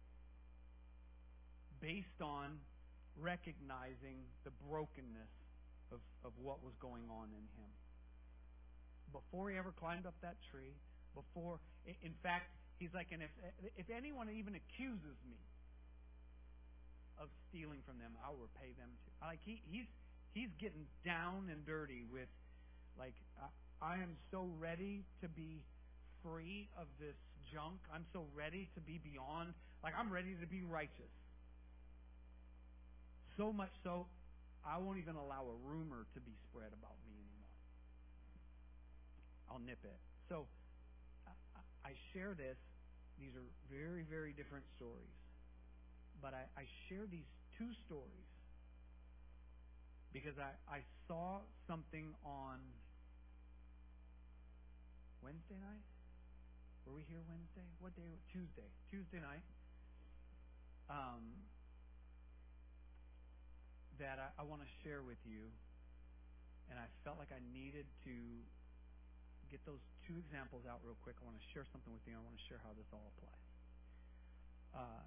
based on recognizing the brokenness of, of what was going on in him. Before he ever climbed up that tree, before, in fact, he's like, and if if anyone even accuses me of stealing from them, I'll repay them too. Like he, he's he's getting down and dirty with, like, I, I am so ready to be free of this junk. I'm so ready to be beyond. Like I'm ready to be righteous. So much so, I won't even allow a rumor to be spread about me anymore. I'll nip it. So I, I share this. These are very, very different stories. But I, I share these two stories because I, I saw something on Wednesday night. Were we here Wednesday? What day? Tuesday. Tuesday night. Um, that I, I want to share with you. And I felt like I needed to get those two examples out real quick. I want to share something with you. I want to share how this all applies. Uh,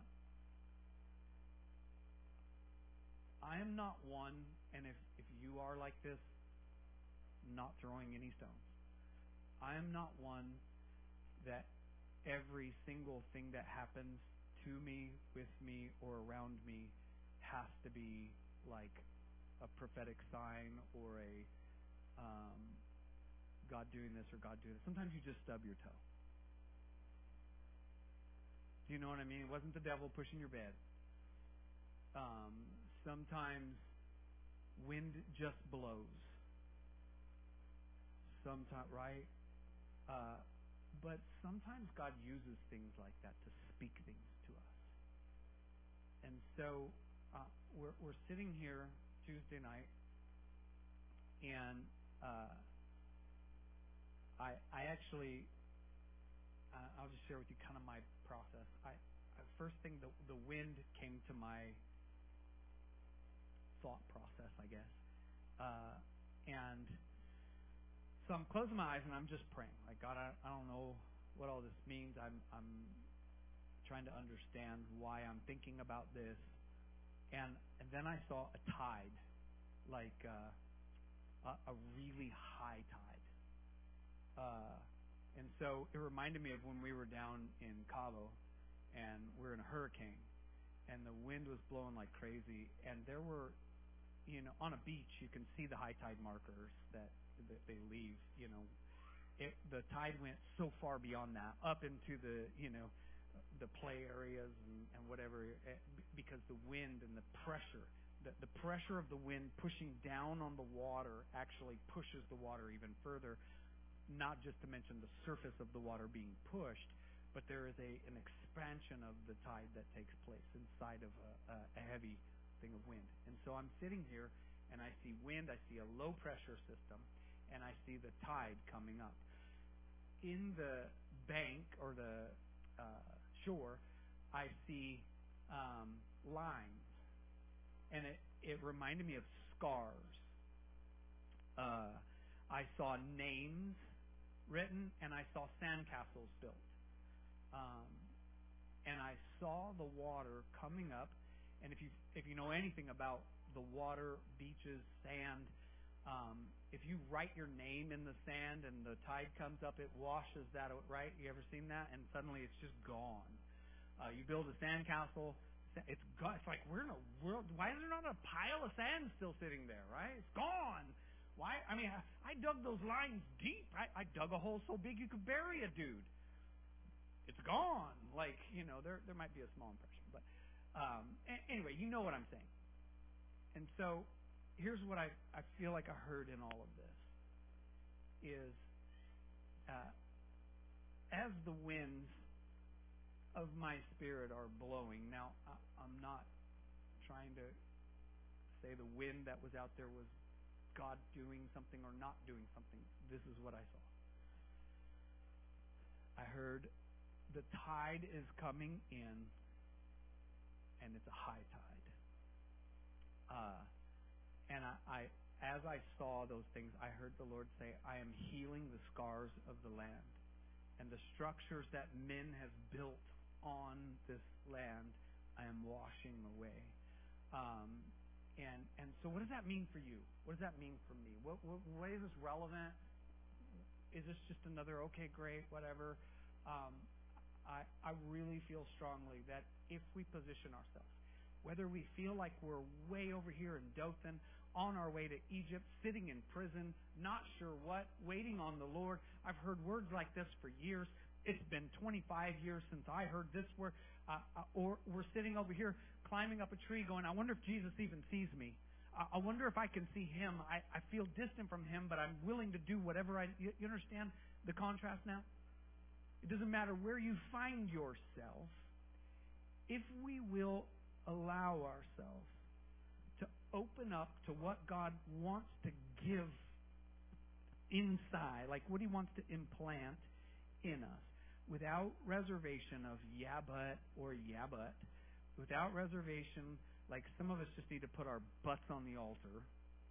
I am not one, and if, if you are like this, not throwing any stones. I am not one that every single thing that happens to me, with me, or around me has to be like a prophetic sign or a um, God doing this or God doing this. Sometimes you just stub your toe. Do you know what I mean? It wasn't the devil pushing your bed. Um, sometimes wind just blows. Sometimes, right? Uh, but sometimes God uses things like that to speak things to us. And so uh, we're, we're sitting here Tuesday night, and uh, I, I actually, uh, I'll just share with you kind of my process. I, I first thing, the, the wind came to my thought process, I guess. Uh, and so I'm closing my eyes and I'm just praying. Like, God, I, I don't know what all this means. I'm, I'm trying to understand why I'm thinking about this. And, and then I saw a tide, like uh, a, a really high tide. Uh, and so it reminded me of when we were down in Cabo and we were in a hurricane and the wind was blowing like crazy. And there were, you know, on a beach, you can see the high tide markers that, that they leave, you know. It, the tide went so far beyond that, up into the, you know, the play areas and, and whatever, because the wind and the pressure, the, the pressure of the wind pushing down on the water actually pushes the water even further, not just to mention the surface of the water being pushed, but there is a an expansion of the tide that takes place inside of a, a heavy thing of wind. And so I'm sitting here and I see wind, I see a low pressure system, and I see the tide coming up. In the bank or the uh, shore, I see um, lines, and it, it reminded me of scars. Uh, I saw names written, and I saw sandcastles built. Um, and I saw the water coming up, and if you if you know anything about the water, beaches, sand, um, if you write your name in the sand and the tide comes up, it washes that out, right? You ever seen that? And suddenly it's just gone. Uh, you build a sandcastle, it's gone. It's like, we're in a world. Why is there not a pile of sand still sitting there, right? It's gone. Why? I mean, I, I dug those lines deep. I, I dug a hole so big you could bury a dude. It's gone. Like, you know, there there might be a small impression, but um, a- anyway, you know what I'm saying. And so here's what I, I feel like I heard in all of this is uh, as the winds of my spirit are blowing. Now, I, I'm not trying to say the wind that was out there was God doing something or not doing something. This is what I saw. I heard the tide is coming in, and it's a high tide. Uh, and I, I, as I saw those things, I heard the Lord say, I am healing the scars of the land. And the structures that men have built on this land, I am washing away. Um, and and so what does that mean for you? What does that mean for me? What, what, what is this relevant? Is this just another, okay, great, whatever? Um, I, I really feel strongly that if we position ourselves, whether we feel like we're way over here in Dothan, on our way to Egypt, sitting in prison, not sure what, waiting on the Lord. I've heard words like this for years. It's been twenty-five years since I heard this word. Uh, uh, or we're sitting over here climbing up a tree going, I wonder if Jesus even sees me. Uh, I wonder if I can see Him. I, I feel distant from Him, but I'm willing to do whatever I... You, you understand the contrast now? It doesn't matter where you find yourself. If we will allow ourselves to open up to what God wants to give inside, like what He wants to implant in us, without reservation of yeah but or yeah but, without reservation, like some of us just need to put our butts on the altar.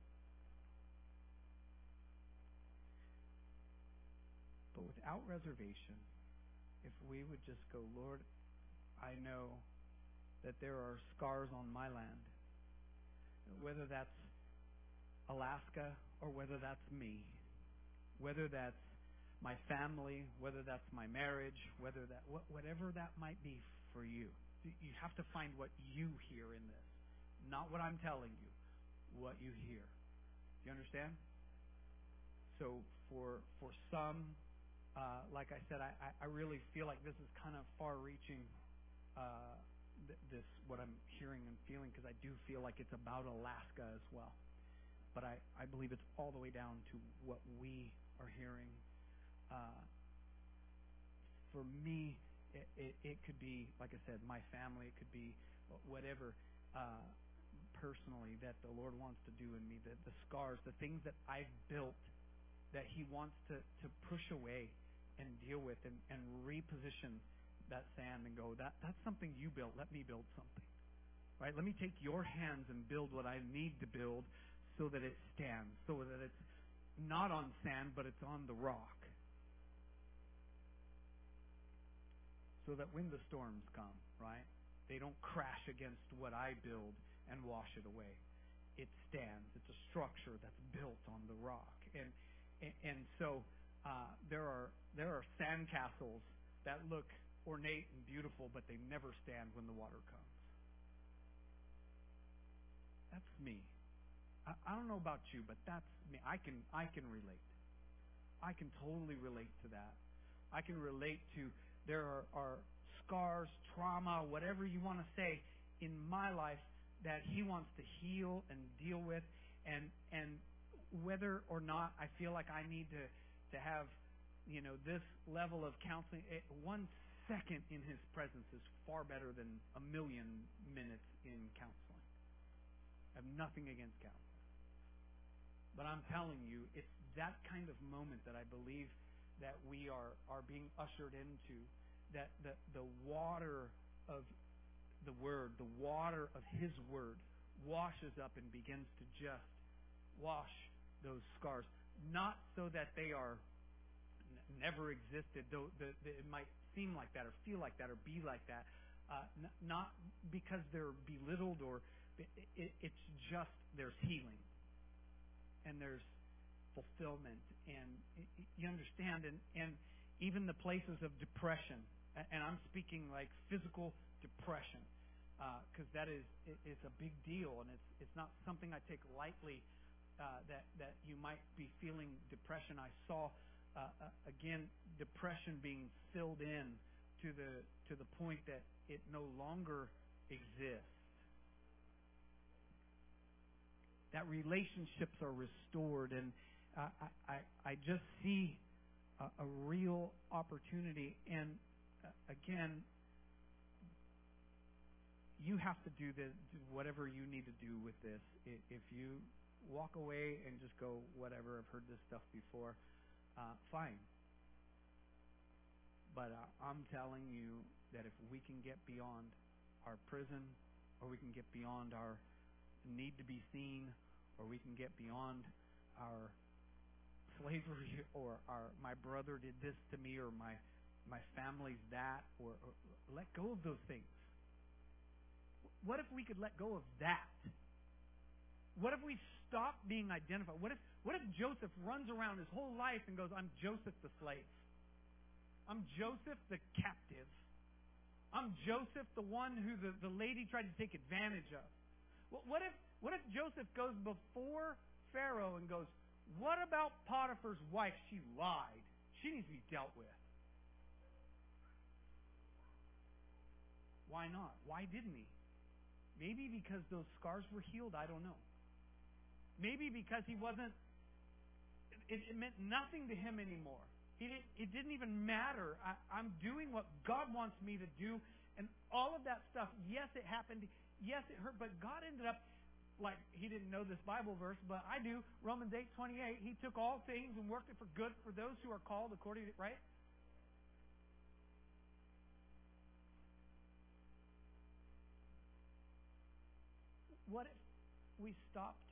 But without reservation, if we would just go, Lord, I know that there are scars on my land, whether that's Alaska or whether that's me, whether that's my family, whether that's my marriage, whether that whatever that might be for you. You have to find what you hear in this, not what I'm telling you, what you hear. Do you understand? So for for some, uh, like I said, I, I really feel like this is kind of far-reaching. Uh, th- this what I'm hearing and feeling, because I do feel like it's about Alaska as well. But I, I believe it's all the way down to what we are hearing. Uh, for me, it, it, it could be, like I said, my family. It could be whatever uh, personally that the Lord wants to do in me. The, the scars, the things that I've built that He wants to, to push away and deal with and, and reposition that sand and go, that that's something you built. Let me build something. Right? Let me take your hands and build what I need to build so that it stands, so that it's not on sand, but it's on the rock. So that when the storms come, right, they don't crash against what I build and wash it away. It stands. It's a structure that's built on the rock. And and, and so uh, there are there are sandcastles that look ornate and beautiful, but they never stand when the water comes. That's me. I, I don't know about you, but that's me. I can I can relate. I can totally relate to that. I can relate to there are, are scars, trauma, whatever you want to say in my life that He wants to heal and deal with, and and whether or not I feel like I need to to have, you know, this level of counseling, it, one second in His presence is far better than a million minutes in counseling. I have nothing against counseling. But I'm telling you, it's that kind of moment that I believe that we are, are being ushered into, that the, the water of the Word, the water of His Word washes up and begins to just wash those scars. Not so that they are n- never existed, though the, the, it might seem like that or feel like that or be like that. Uh, n- not because they're belittled or it, it, it's just there's healing and there's fulfillment, and it, it, you understand, and, and even the places of depression, and, and I'm speaking like physical depression, because uh, that is it, it's a big deal, and it's it's not something I take lightly. Uh, that that you might be feeling depression. I saw uh, uh, again depression being filled in to the to the point that it no longer exists. that relationships are restored. And uh, I, I, I just see a, a real opportunity. And uh, again, you have to do the, whatever you need to do with this. If you walk away and just go, whatever, I've heard this stuff before, uh, fine. But uh, I'm telling you that if we can get beyond our prison, or we can get beyond our need to be seen, or we can get beyond our slavery, or our my brother did this to me, or my my family's that, or, or let go of those things. What if we could let go of that? What if we stop being identified? What if what if Joseph runs around his whole life and goes, I'm Joseph the slave. I'm Joseph the captive. I'm Joseph the one who the, the lady tried to take advantage of. What if what if Joseph goes before Pharaoh and goes, what about Potiphar's wife? She lied. She needs to be dealt with. Why not? Why didn't he? Maybe because those scars were healed. I don't know. Maybe because he wasn't, it, it meant nothing to him anymore. He didn't, it didn't even matter. I, I'm doing what God wants me to do. And all of that stuff, yes, it happened. Yes, it hurt. But God ended up, like, he didn't know this Bible verse, but I do. Romans eight twenty-eight, he took all things and worked it for good for those who are called according to, right? What if we stopped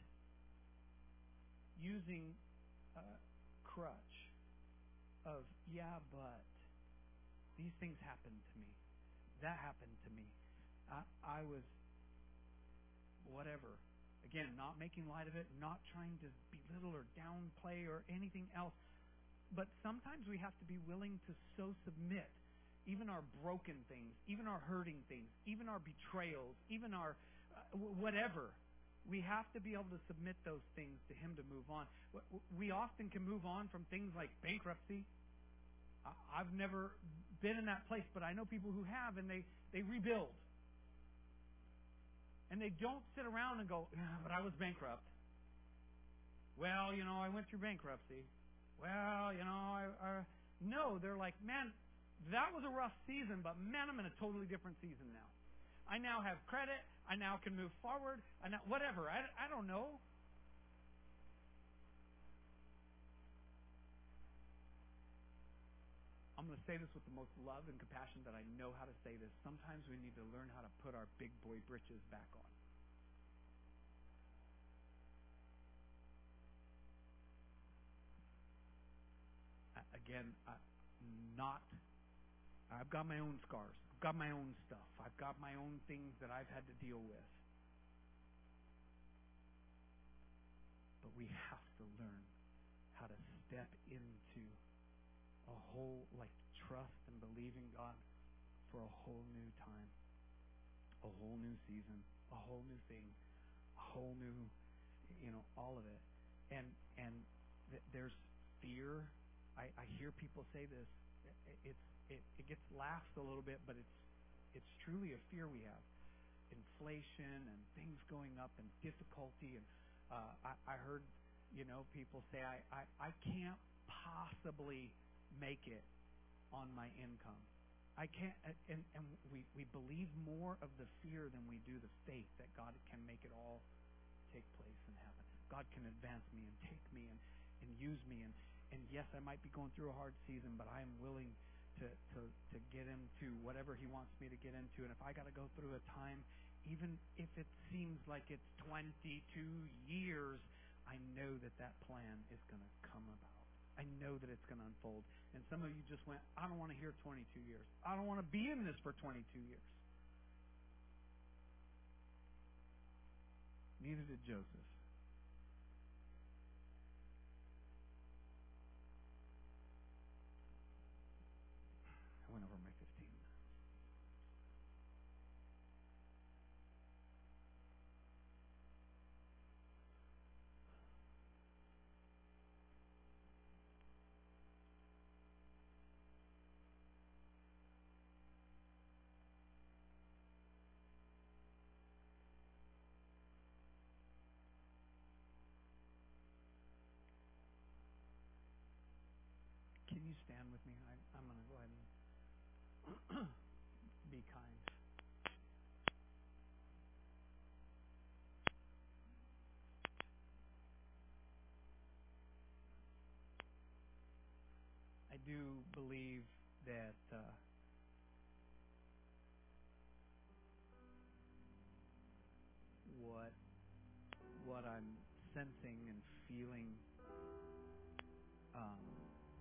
using a crutch of, yeah, but these things happened to me. That happened to me. I, I was whatever. Again, not making light of it, not trying to belittle or downplay or anything else. But sometimes we have to be willing to so submit even our broken things, even our hurting things, even our betrayals, even our uh, whatever. We have to be able to submit those things to Him to move on. We often can move on from things like bankruptcy. I've never been in that place, but I know people who have, and they, they rebuild. And they don't sit around and go, yeah, but I was bankrupt. Well, you know, I went through bankruptcy. Well, you know, I, I no, they're like, man, that was a rough season, but man, I'm in a totally different season now. I now have credit. I now can move forward. I now, whatever. I, I don't know. I'm going to say this with the most love and compassion that I know how to say this. Sometimes we need to learn how to put our big boy britches back on. Again, I, not. I've got my own scars. I've got my own stuff. I've got my own things that I've had to deal with. But we have to learn how to step into a whole, like, trust and believe in God for a whole new time, a whole new season, a whole new thing, a whole new, you know, all of it. And and th- there's fear. I, I hear people say this. It, it's it, it gets laughed a little bit, but it's it's truly a fear we have. Inflation and things going up and difficulty. And uh, I, I heard, you know, people say, I, I, I can't possibly make it on my income. I can't, and, and we, we believe more of the fear than we do the faith that God can make it all take place and happen. God can advance me and take me and, and use me. And, and yes, I might be going through a hard season, but I am willing to, to, to get into whatever He wants me to get into. And if I got to go through a time, even if it seems like it's twenty-two years, I know that that plan is going to come about. I know that it's going to unfold. And some of you just went, I don't want to hear twenty-two years. I don't want to be in this for twenty-two years. Neither did Joseph. I went over my fifteen minutes. stand with me? I, I'm going to go ahead and be kind. I do believe that uh, what what I'm sensing and feeling um,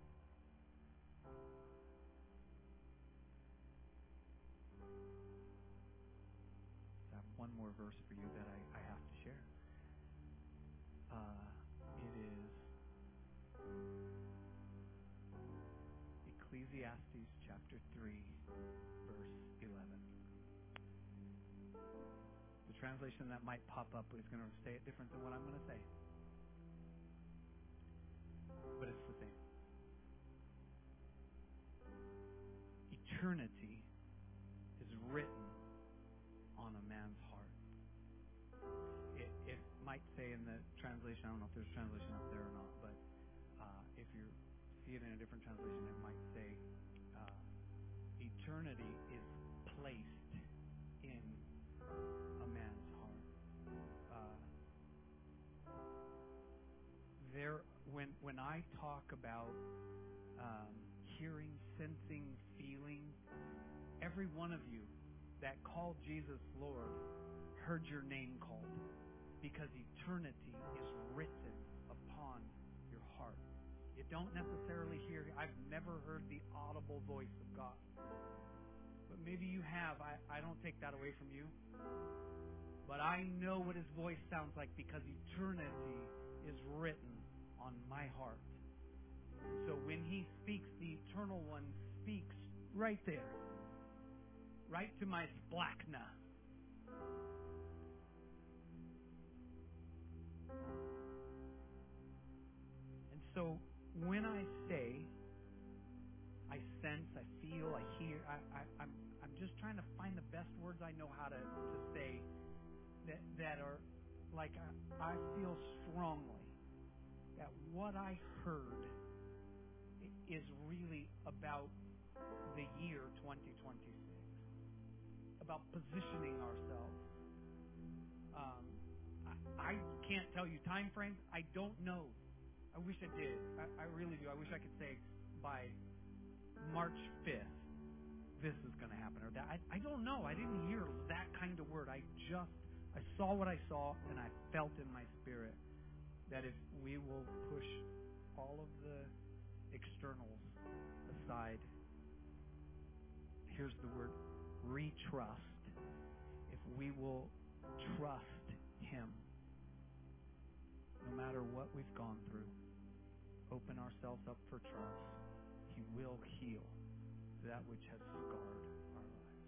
I have one more verse for you that I, I have to share. Uh, it is Ecclesiastes chapter three, verse eleven. The translation that might pop up is going to say it different than what I'm going to say. But it's the same. Eternity is written on a man's heart. It, it might say in the translation, I don't know if there's a translation up there or not, but uh, if you see it in a different translation, it might say uh, eternity is placed in a man's heart. Uh, there, when when I talk about um, hearing, sensing, feeling, every one of you that called Jesus Lord heard your name called, because eternity is written upon your heart. You don't necessarily hear, I've never heard the audible voice of God. But maybe you have. I, I don't take that away from you. But I know what His voice sounds like, because eternity is written on my heart. So when He speaks, the Eternal One speaks right there, right to my splachna. And so when I say, I sense, I feel, I hear, I, I, I'm I'm just trying to find the best words I know how to, to say that that are like I, I feel strongly that what I heard is really about the year twenty twenty-six, about positioning ourselves. Um, I, I can't tell you time frames. I don't know. I wish I did. I, I really do. I wish I could say by March fifth, this is going to happen or that. I, I don't know. I didn't hear that kind of word. I just, I saw what I saw, and I felt in my spirit that if we will push all of the externals aside, here's the word, retrust. If we will trust Him, no matter what we've gone through, open ourselves up for trust, He will heal that which has scarred our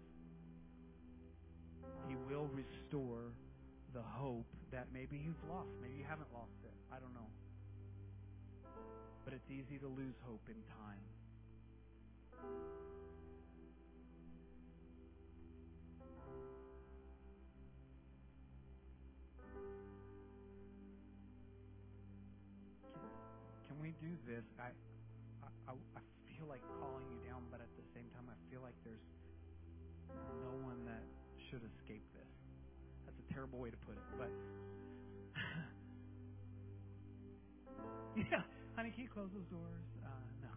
lives. He will restore the hope that maybe you've lost. Maybe you haven't lost it. I don't know. But it's easy to lose hope in time. Can, can we do this? I, I I feel like calling you down, but at the same time, I feel like there's no one that should escape this. That's a terrible way to put it, but yeah, honey, can you close those doors? Uh, no.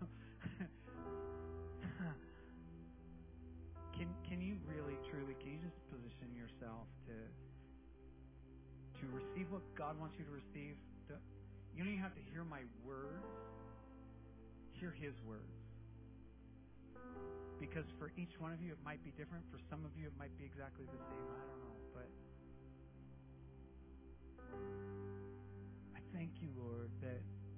can can you really, truly, can you just position yourself to to receive what God wants you to receive? To, you don't even have to hear my words. Hear His words. Because for each one of you, it might be different. For some of you, it might be exactly the same. I don't know. But I thank you, Lord, that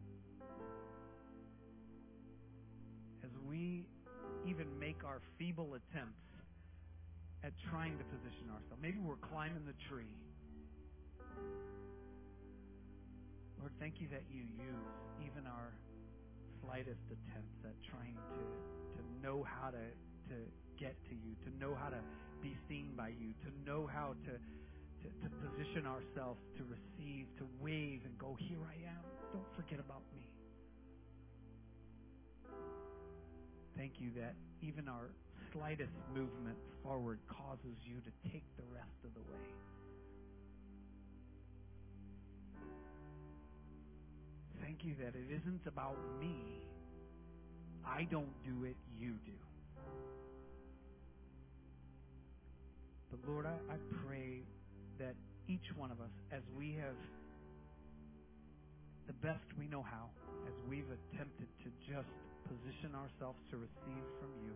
as we even make our feeble attempts at trying to position ourselves, maybe we're climbing the tree. Lord, thank you that you use even our slightest attempts at trying to to know how to, to get to you, to know how to be seen by you, to know how to, to, to position ourselves to receive, to wave and go, here I am. Don't forget about me. thank you that even our slightest movement forward causes you to take the rest of the way. Thank you that it isn't about me. I don't do it, you do. But Lord, I, I pray that each one of us, as we have, the best we know how, as we've attempted to just position ourselves to receive from you,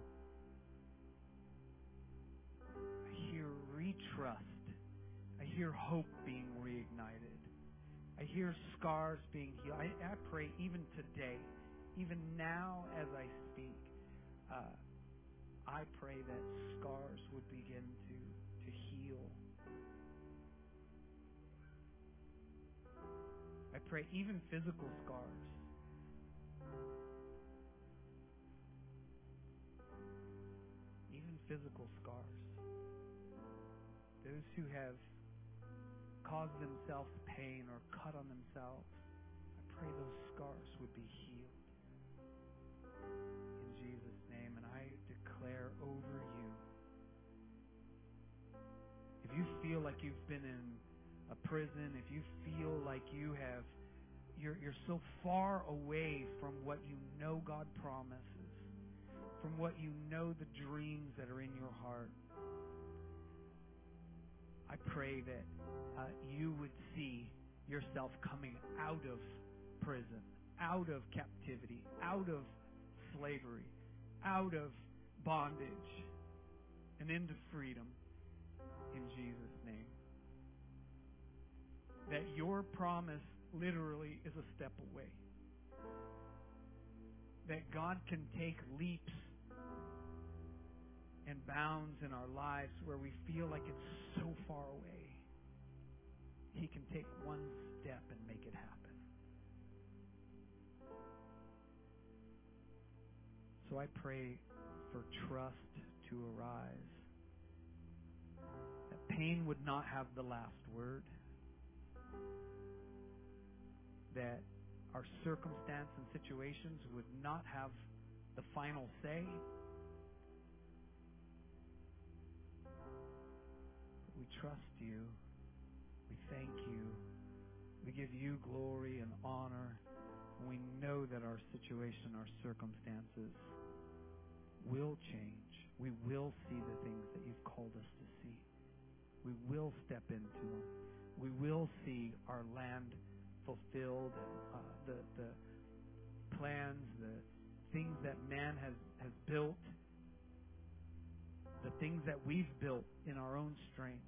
I hear retrust. I hear hope being reignited. I hear scars being healed. I, I pray even today, even now as I speak, uh, I pray that scars would begin to, to heal. I pray even physical scars. Even physical scars. Those who have caused themselves pain or cut on themselves, I pray those scars would be healed. In Jesus' name, and I declare over you, if you feel like you've been in a prison, if you feel like you have, you're, you're so far away from what you know God promises, from what you know the dreams that are in your heart, I pray that uh, you would see yourself coming out of prison, out of captivity, out of slavery, out of bondage, and into freedom in Jesus' name. That your promise literally is a step away. That God can take leaps and bounds in our lives where we feel like it's so far away. He can take one step and make it happen. So I pray for trust to arise. That pain would not have the last word. That our circumstance and situations would not have the final say. We trust you. We thank you. We give you glory and honor. And we know that our situation, our circumstances will change. We will see the things that you've called us to see. We will step into them. We will see our land fulfilled and uh, the, the plans, the things that man has, has built, the things that we've built in our own strength.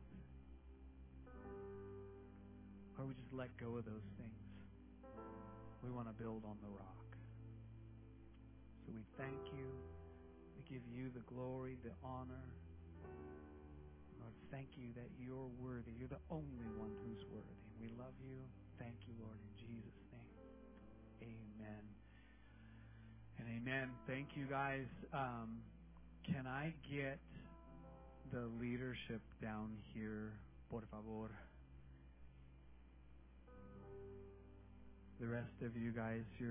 Or we just let go of those things. We want to build on the rock. So we thank you. We give you the glory, the honor. Lord, thank you that you're worthy. You're the only one who's worthy. We love you. Thank you, Lord, in Jesus' name. Amen. And amen. Thank you, guys. Um, can I get the leadership down here, por favor? The rest of you guys, you're